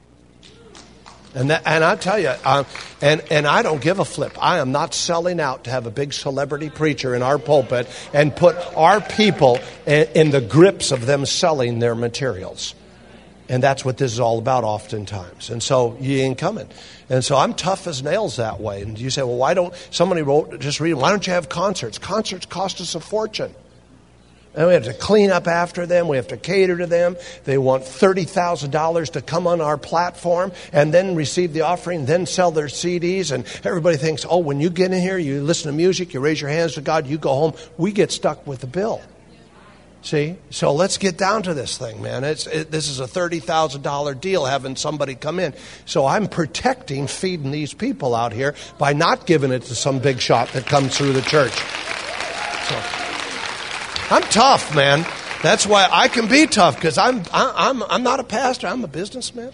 And that, and I tell you, uh, and, and I don't give a flip. I am not selling out to have a big celebrity preacher in our pulpit and put our people in, in the grips of them selling their materials. And that's what this is all about oftentimes. And so you ain't coming. And so I'm tough as nails that way. And you say, well, why don't, somebody wrote, just read, why don't you have concerts? Concerts cost us a fortune. And we have to clean up after them. We have to cater to them. They want thirty thousand dollars to come on our platform and then receive the offering, then sell their C Ds. And everybody thinks, oh, when you get in here, you listen to music, you raise your hands to God, you go home. We get stuck with the bill. See? So let's get down to this thing, man. It's it, This is a thirty thousand dollars deal having somebody come in. So I'm protecting feeding these people out here by not giving it to some big shot that comes through the church. So I'm tough, man. That's why I can be tough, because I'm, I'm, I'm not a pastor. I'm a businessman.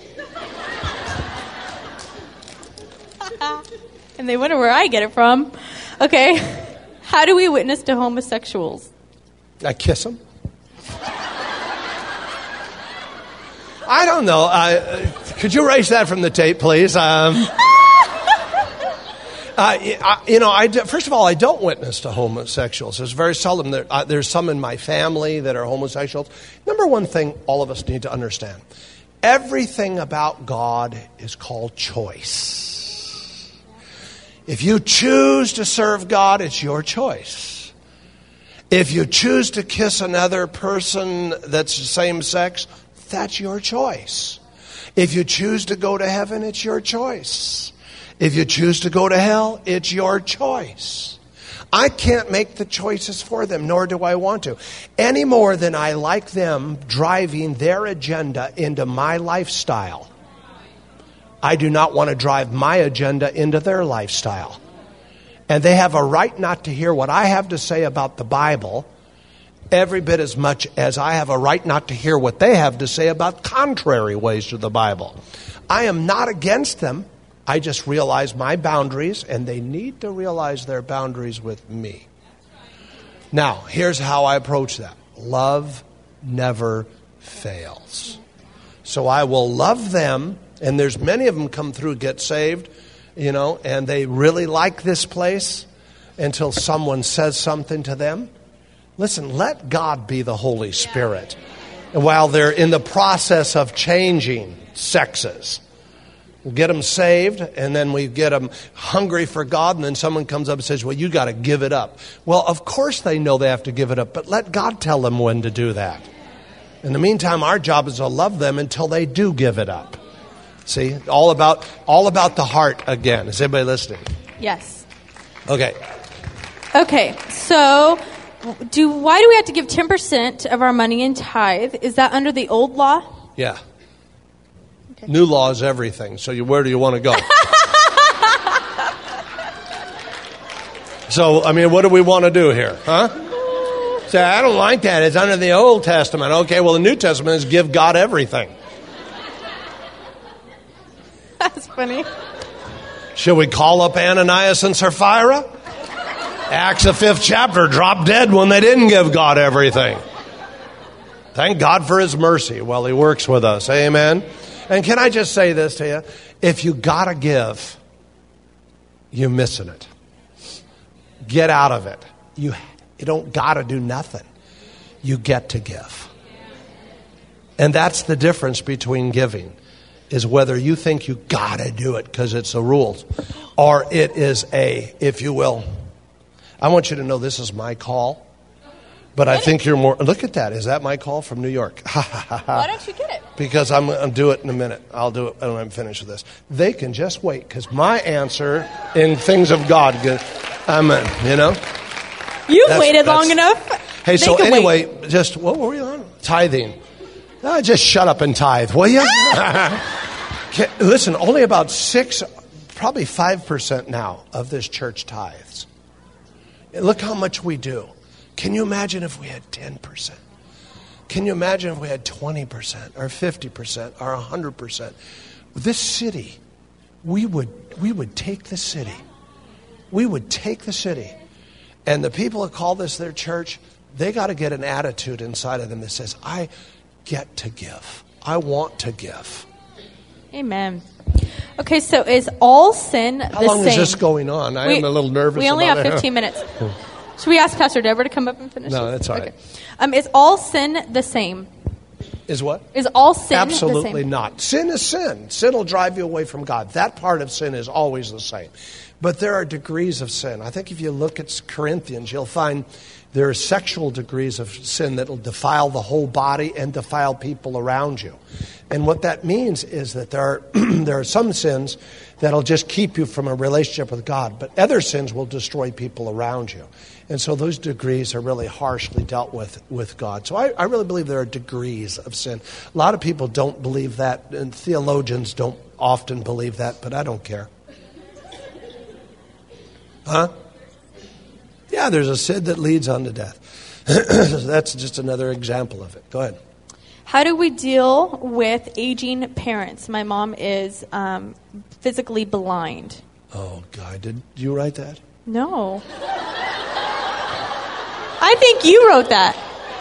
And they wonder where I get it from. Okay. How do we witness to homosexuals? I kiss them. I don't know. I, could you erase that from the tape, please? Um, uh, I, you know, I, first of all, I don't witness to homosexuals. There's very seldom. There, uh, there's some in my family that are homosexuals. Number one thing all of us need to understand. Everything about God is called choice. If you choose to serve God, it's your choice. If you choose to kiss another person that's the same sex, that's your choice. If you choose to go to heaven, it's your choice. If you choose to go to hell, it's your choice. I can't make the choices for them, nor do I want to. Any more than I like them driving their agenda into my lifestyle. I do not want to drive my agenda into their lifestyle. And they have a right not to hear what I have to say about the Bible. every bit as much as I have a right not to hear what they have to say about contrary ways to the Bible. I am not against them. I just realize my boundaries, and they need to realize their boundaries with me. Now, here's how I approach that. Love never fails. So I will love them, and there's many of them come through, get saved, you know, and they really like this place until someone says something to them. Listen, let God be the Holy Spirit. And while they're in the process of changing sexes, we'll get them saved, and then we get them hungry for God, and then someone comes up and says, well, you got to give it up. Well, of course they know they have to give it up, but let God tell them when to do that. In the meantime, our job is to love them until they do give it up. See, all about all about the heart again. Is everybody listening? Yes. Okay. Okay, so do why do we have to give ten percent of our money in tithe? Is that under the old law? Yeah. Okay. New law is everything. So you, where do you want to go? So, I mean, what do we want to do here? Huh? Say, I don't like that. It's under the Old Testament. Okay, well, the New Testament is give God everything. That's funny. Should we call up Ananias and Sapphira? Acts, the fifth chapter, dropped dead when they didn't give God everything. Thank God for His mercy while He works with us. Amen. And can I just say this to you? If you gotta give, you're missing it. Get out of it. You, you don't gotta do nothing. You get to give. And that's the difference between giving, is whether you think you gotta do it because it's the rules, or it is a, if you will, I want you to know this is my call, but I think you're more, look at that. Is that my call from New York? Why don't you get it? Because I'm going to do it in a minute. I'll do it when I'm finished with this. They can just wait, because my answer in things of God, amen, you know? You've That's- waited long that's- enough. Hey, They so can anyway, wait. just, what were we on? Tithing. Ah, just shut up and tithe, will you? Okay, listen, only about six, probably five percent now of this church tithes. Look how much we do. Can you imagine if we had ten percent? Can you imagine if we had twenty percent or fifty percent or one hundred percent? This city, we would we would take the city. We would take the city. And the people that call this their church, they got to get an attitude inside of them that says, I get to give. I want to give. Amen. Okay, so is all sin the same? How long is this going on? I We- am a little nervous We only about have it. fifteen minutes. Should we ask Pastor Deborah to come up and finish? No, this? that's all Okay. right. Um, is all sin the same? Is what? Is all sin the Absolutely same? not. Sin is sin. Sin will drive you away from God. That part of sin is always the same. But there are degrees of sin. I think if you look at Corinthians, you'll find there are sexual degrees of sin that will defile the whole body and defile people around you. And what that means is that there are, there are some sins that'll just keep you from a relationship with God, but other sins will destroy people around you. And so those degrees are really harshly dealt with with God. So I, I really believe there are degrees of sin. A lot of people don't believe that, and theologians don't often believe that, but I don't care. Huh? Yeah, there's a sin that leads unto death. That's just another example of it. Go ahead. How do we deal with aging parents? My mom is um, physically blind. Oh, God. Did you write that? No. I think you wrote that.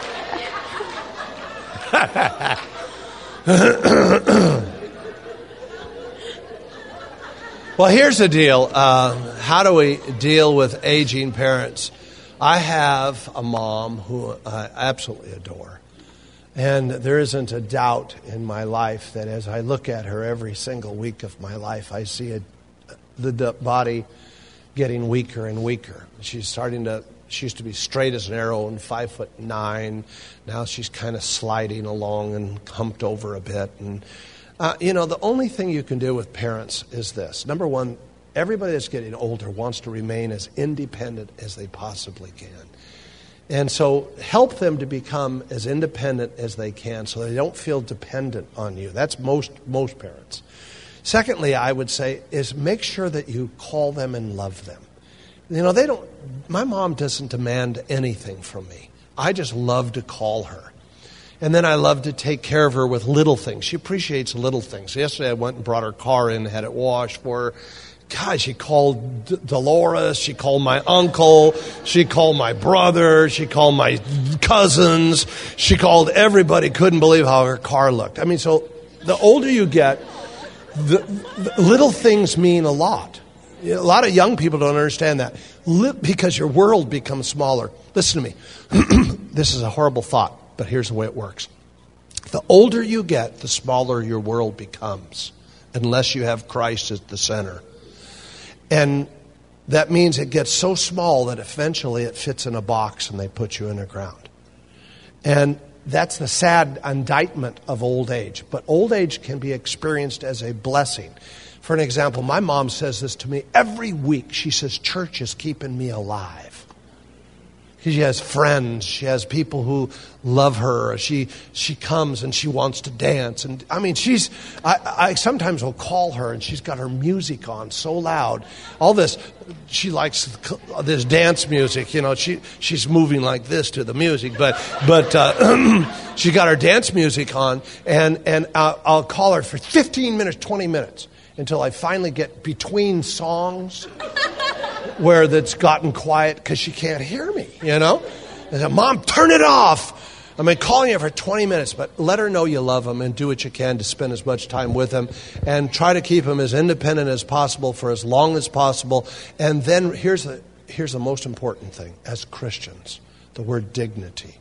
Well, here's the deal. Uh, how do we deal with aging parents? I have a mom who I absolutely adore. And there isn't a doubt in my life that as I look at her every single week of my life, I see a, the, the body getting weaker and weaker. She's starting to, she used to be straight as an arrow and five foot nine. Now she's kind of sliding along and humped over a bit. And, uh, you know, the only thing you can do with parents is this. Number one, everybody that's getting older wants to remain as independent as they possibly can. And so help them to become as independent as they can so they don't feel dependent on you. That's most most parents. Secondly, I would say, is make sure that you call them and love them. You know, they don't, my mom doesn't demand anything from me. I just love to call her. And then I love to take care of her with little things. She appreciates little things. Yesterday I went and brought her car in, had it washed for her. God, she called D- Dolores. She called my uncle. She called my brother. She called my cousins. She called everybody. Couldn't believe how her car looked. I mean, so the older you get, the, the little things mean a lot. A lot of young people don't understand that Li- because your world becomes smaller. Listen to me. This is a horrible thought, but here's the way it works. The older you get, the smaller your world becomes, unless you have Christ at the center. And that means it gets so small that eventually it fits in a box and they put you in the ground. And that's the sad indictment of old age. But old age can be experienced as a blessing. For an example, my mom says this to me every week. She says, church is keeping me alive. She has friends. She has people who love her. She she comes and she wants to dance. And I mean, she's. I, I sometimes will call her and she's got her music on so loud. All this, she likes this dance music. You know, she she's moving like this to the music. But but uh, she got her dance music on, and and I'll, I'll call her for fifteen minutes, twenty minutes until I finally get between songs. Where that's gotten quiet because she can't hear me, you know? I said, Mom, turn it off. I mean, calling her for twenty minutes, but let her know you love them and do what you can to spend as much time with them and try to keep them as independent as possible for as long as possible. And then here's the, here's the most important thing. As Christians, the word dignity.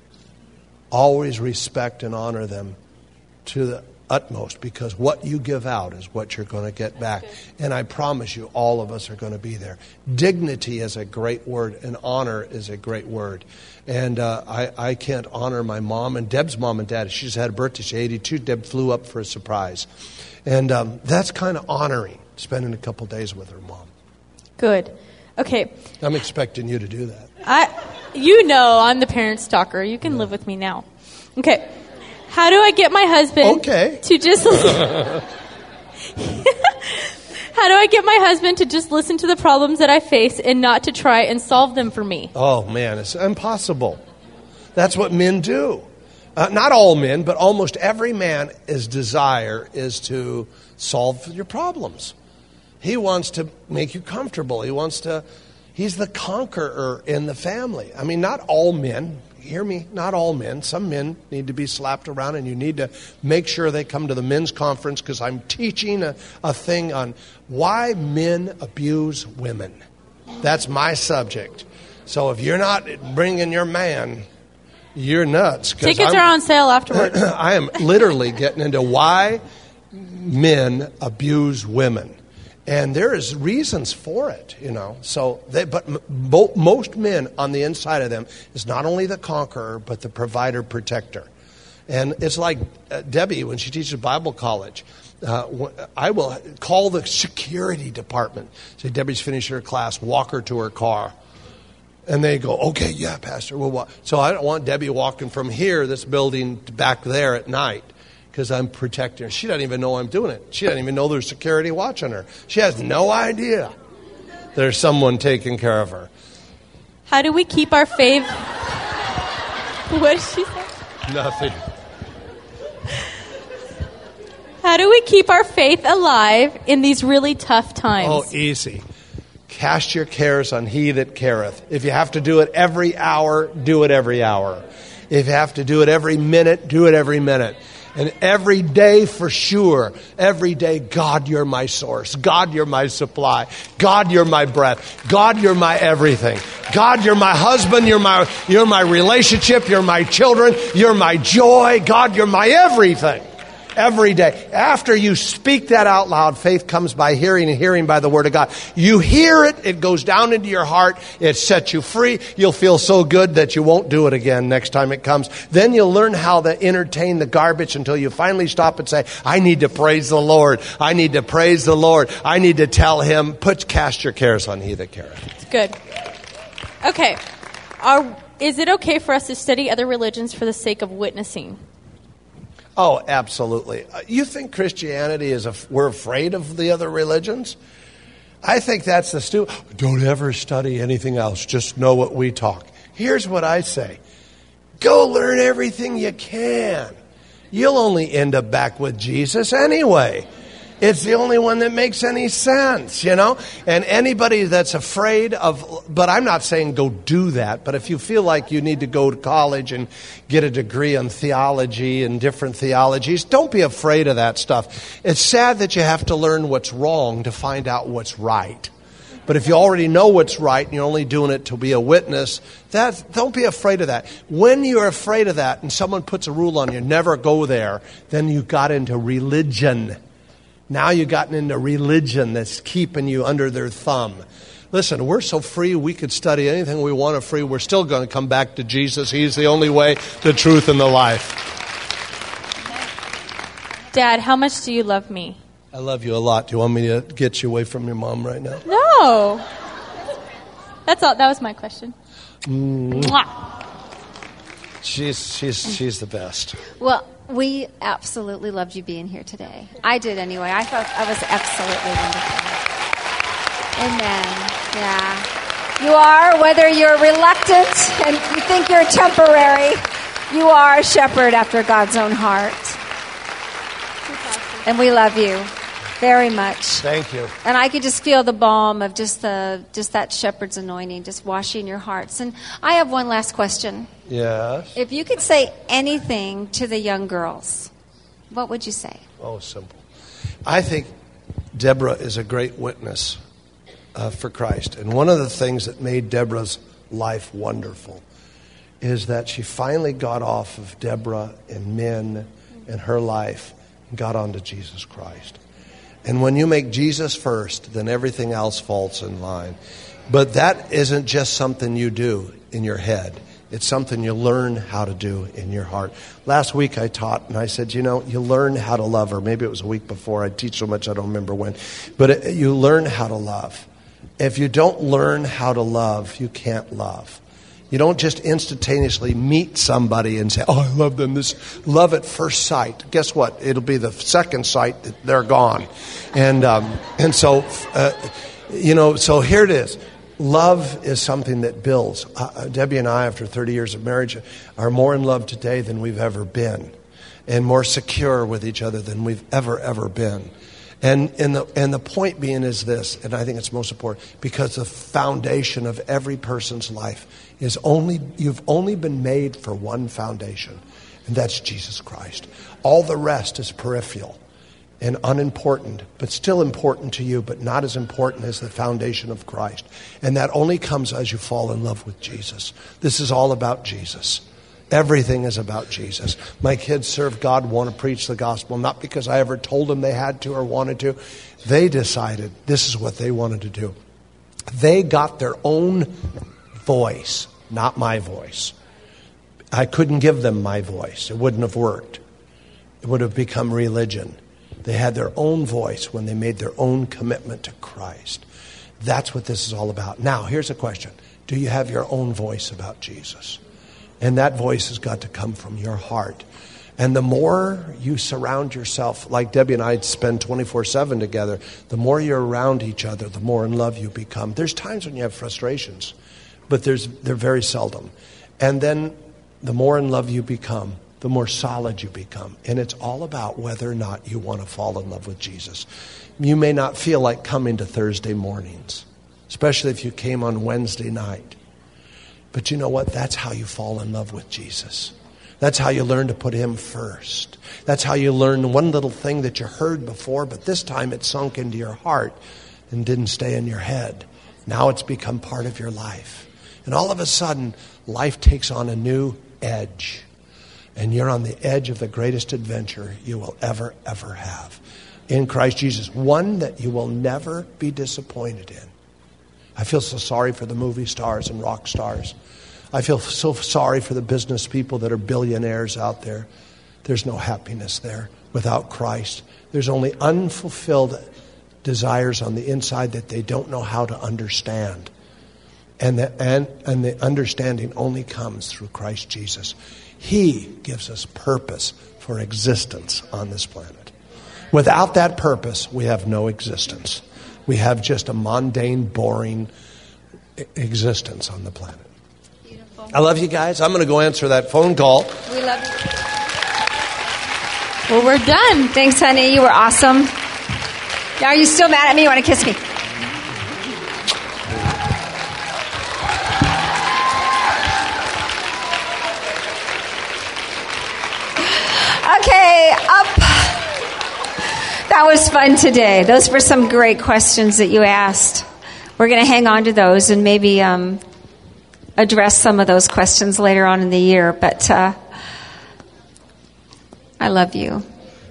Always respect and honor them to the utmost, because what you give out is what you're going to get back. And I promise you, all of us are going to be there. Dignity is a great word, and honor is a great word. And uh, I, I can't honor my mom and Deb's mom and dad. She just had a birthday. She's eighty-two. Deb flew up for a surprise. And um, that's kind of honoring, spending a couple days with her mom. Good. Okay. I'm expecting you to do that. I, you know I'm the parent stalker. You can yeah. live with me now. Okay. How do I get my husband okay. to just listen? How do I get my husband to just listen to the problems that I face and not to try and solve them for me? Oh, man, it's impossible. That's what men do. Uh, not all men, but almost every man, his desire is to solve your problems. He wants to make you comfortable. He wants to, he's the conqueror in the family. I mean, not all men. Hear me, not all men. Some men need to be slapped around, and you need to make sure they come to the men's conference, because I'm teaching a, a thing on why men abuse women. That's my subject. So if you're not bringing your man, you're nuts. Tickets I'm, are on sale afterwards. I am literally getting into why men abuse women. And there is reasons for it, you know. So, they, but m- bo- most men on the inside of them is not only the conqueror, but the provider, protector. And it's like uh, Debbie, when she teaches Bible college, uh, w- I will call the security department. Say, Debbie's finished her class, walk her to her car. And they go, okay, yeah, Pastor, we'll walk. So I don't want Debbie walking from here, this building, back there at night, because I'm protecting her. She doesn't even know I'm doing it. She doesn't even know there's security watching her. She has no idea there's someone taking care of her. How do we keep our faith? What did she say? Nothing. How do we keep our faith alive in these really tough times? Oh, easy. Cast your cares on he that careth. If you have to do it every hour, do it every hour. If you have to do it every minute, do it every minute. And every day for sure, every day, God, you're my source. God, you're my supply. God, you're my breath. God, you're my everything. God, you're my husband. You're my, you're my relationship. You're my children. You're my joy. God, you're my everything. Every day. After you speak that out loud, faith comes by hearing, and hearing by the Word of God. You hear it, it goes down into your heart, it sets you free. You'll feel so good that you won't do it again next time it comes. Then you'll learn how to entertain the garbage until you finally stop and say, I need to praise the Lord. I need to praise the Lord. I need to tell Him, put cast your cares on He that careth. Good. Okay. Are, is it okay for us to study other religions for the sake of witnessing? Oh, absolutely. Uh, you think Christianity is, a, we're afraid of the other religions? I think that's the stu. Don't ever study anything else. Just know what we talk. Here's what I say. Go learn everything you can. You'll only end up back with Jesus anyway. It's the only one that makes any sense, you know? And anybody that's afraid of, but I'm not saying go do that, but if you feel like you need to go to college and get a degree in theology and different theologies, don't be afraid of that stuff. It's sad that you have to learn what's wrong to find out what's right. But if you already know what's right and you're only doing it to be a witness, that, don't be afraid of that. When you're afraid of that and someone puts a rule on you, never go there, then you got into religion. Now you've gotten into religion that's keeping you under their thumb. Listen, we're so free we could study anything we want to free. We're still going to come back to Jesus. He's the only way, the truth, and the life. Dad, how much do you love me? I love you a lot. Do you want me to get you away from your mom right now? No. That's all. That was my question. Mm. She's she's she's the best. Well, we absolutely loved you being here today. I did anyway. I thought that was absolutely wonderful. Amen. Yeah. You are, whether you're reluctant and you think you're temporary, you are a shepherd after God's own heart. And we love you very much. Thank you. And I could just feel the balm of just the just that shepherd's anointing, just washing your hearts. And I have one last question. Yes. If you could say anything to the young girls, what would you say? Oh, simple. I think Deborah is a great witness uh, for Christ. And one of the things that made Deborah's life wonderful is that she finally got off of Deborah and men and her life and got onto Jesus Christ. And when you make Jesus first, then everything else falls in line. But that isn't just something you do in your head. It's something you learn how to do in your heart. Last week I taught, and I said, you know, you learn how to love, or maybe it was a week before. I teach so much I don't remember when. But it, you learn how to love. If you don't learn how to love, you can't love. You don't just instantaneously meet somebody and say, oh, I love them. This love at first sight. Guess what? It'll be the second sight that they're gone. And um, and so, uh, you know, so here it is. Love is something that builds. Uh, Debbie and I, after thirty years of marriage, are more in love today than we've ever been, and more secure with each other than we've ever, ever been. And and the and the point being is this, and I think it's most important, because the foundation of every person's life is only, you've only been made for one foundation, and that's Jesus Christ. All the rest is peripheral and unimportant, but still important to you, but not as important as the foundation of Christ. And that only comes as you fall in love with Jesus. This is all about Jesus. Everything is about Jesus. My kids serve God, want to preach the gospel, not because I ever told them they had to or wanted to. They decided this is what they wanted to do. They got their own voice, not my voice. I couldn't give them my voice. It wouldn't have worked. It would have become religion. They had their own voice when they made their own commitment to Christ. That's what this is all about. Now, here's a question. Do you have your own voice about Jesus? And that voice has got to come from your heart. And the more you surround yourself, like Debbie and I spend twenty-four seven together, the more you're around each other, the more in love you become. There's times when you have frustrations, but there's they're very seldom. And then the more in love you become, the more solid you become. And it's all about whether or not you want to fall in love with Jesus. You may not feel like coming to Thursday mornings, especially if you came on Wednesday night. But you know what? That's how you fall in love with Jesus. That's how you learn to put him first. That's how you learn one little thing that you heard before, but this time it sunk into your heart and didn't stay in your head. Now it's become part of your life. And all of a sudden, life takes on a new edge. And you're on the edge of the greatest adventure you will ever, ever have in Christ Jesus. One that you will never be disappointed in. I feel so sorry for the movie stars and rock stars. I feel so sorry for the business people that are billionaires out there. There's no happiness there without Christ. There's only unfulfilled desires on the inside that they don't know how to understand. And the, and, and the understanding only comes through Christ Jesus. He gives us purpose for existence on this planet. Without that purpose, we have no existence. We have just a mundane, boring existence on the planet. Beautiful. I love you guys. I'm going to go answer that phone call. We love you. Well, we're done. Thanks, honey. You were awesome. Are you still mad at me? You want to kiss me? Okay, up. That was fun today. Those were some great questions that you asked. We're going to hang on to those and maybe um, address some of those questions later on in the year. But uh, I love you.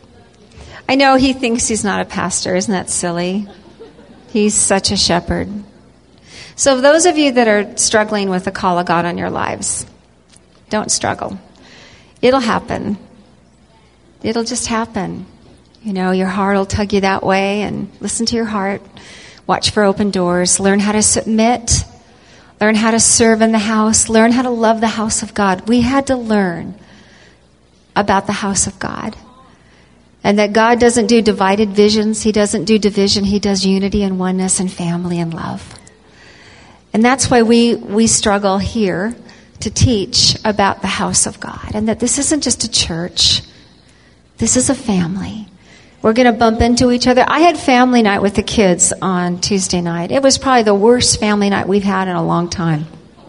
I know he thinks he's not a pastor. Isn't that silly? He's such a shepherd. So those of you that are struggling with the call of God on your lives, don't struggle. It'll happen. It'll just happen. You know, your heart will tug you that way, and listen to your heart. Watch for open doors. Learn how to submit. Learn how to serve in the house. Learn how to love the house of God. We had to learn about the house of God. And that God doesn't do divided visions. He doesn't do division. He does unity and oneness and family and love. And that's why we, we struggle here to teach about the house of God. And that this isn't just a church. This is a family. We're going to bump into each other. I had family night with the kids on Tuesday night. It was probably the worst family night we've had in a long time.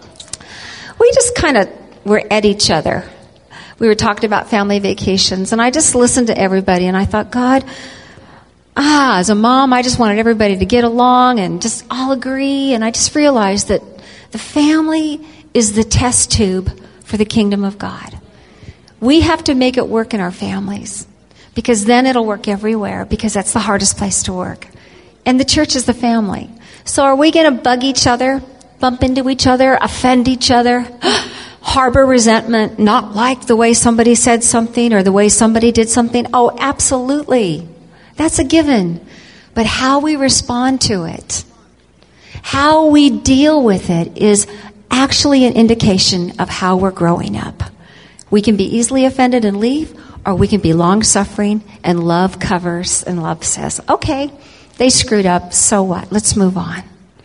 We just kind of were at each other. We were talking about family vacations, and I just listened to everybody, and I thought, God, ah, as a mom, I just wanted everybody to get along and just all agree, and I just realized that the family is the test tube for the kingdom of God. We have to make it work in our families, because then it'll work everywhere, because that's the hardest place to work. And the church is the family. So are we going to bug each other, bump into each other, offend each other, harbor resentment, not like the way somebody said something or the way somebody did something? Oh, absolutely. That's a given. But how we respond to it, how we deal with it, is actually an indication of how we're growing up. We can be easily offended and leave, or we can be long-suffering, and love covers, and love says, okay, they screwed up, so what? Let's move on.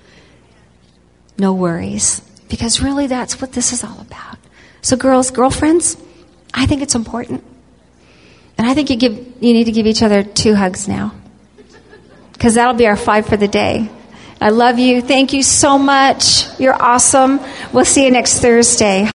No worries. Because really that's what this is all about. So girls, girlfriends, I think it's important. And I think you give you need to give each other two hugs now. Because that'll be our five for the day. I love you. Thank you so much. You're awesome. We'll see you next Thursday.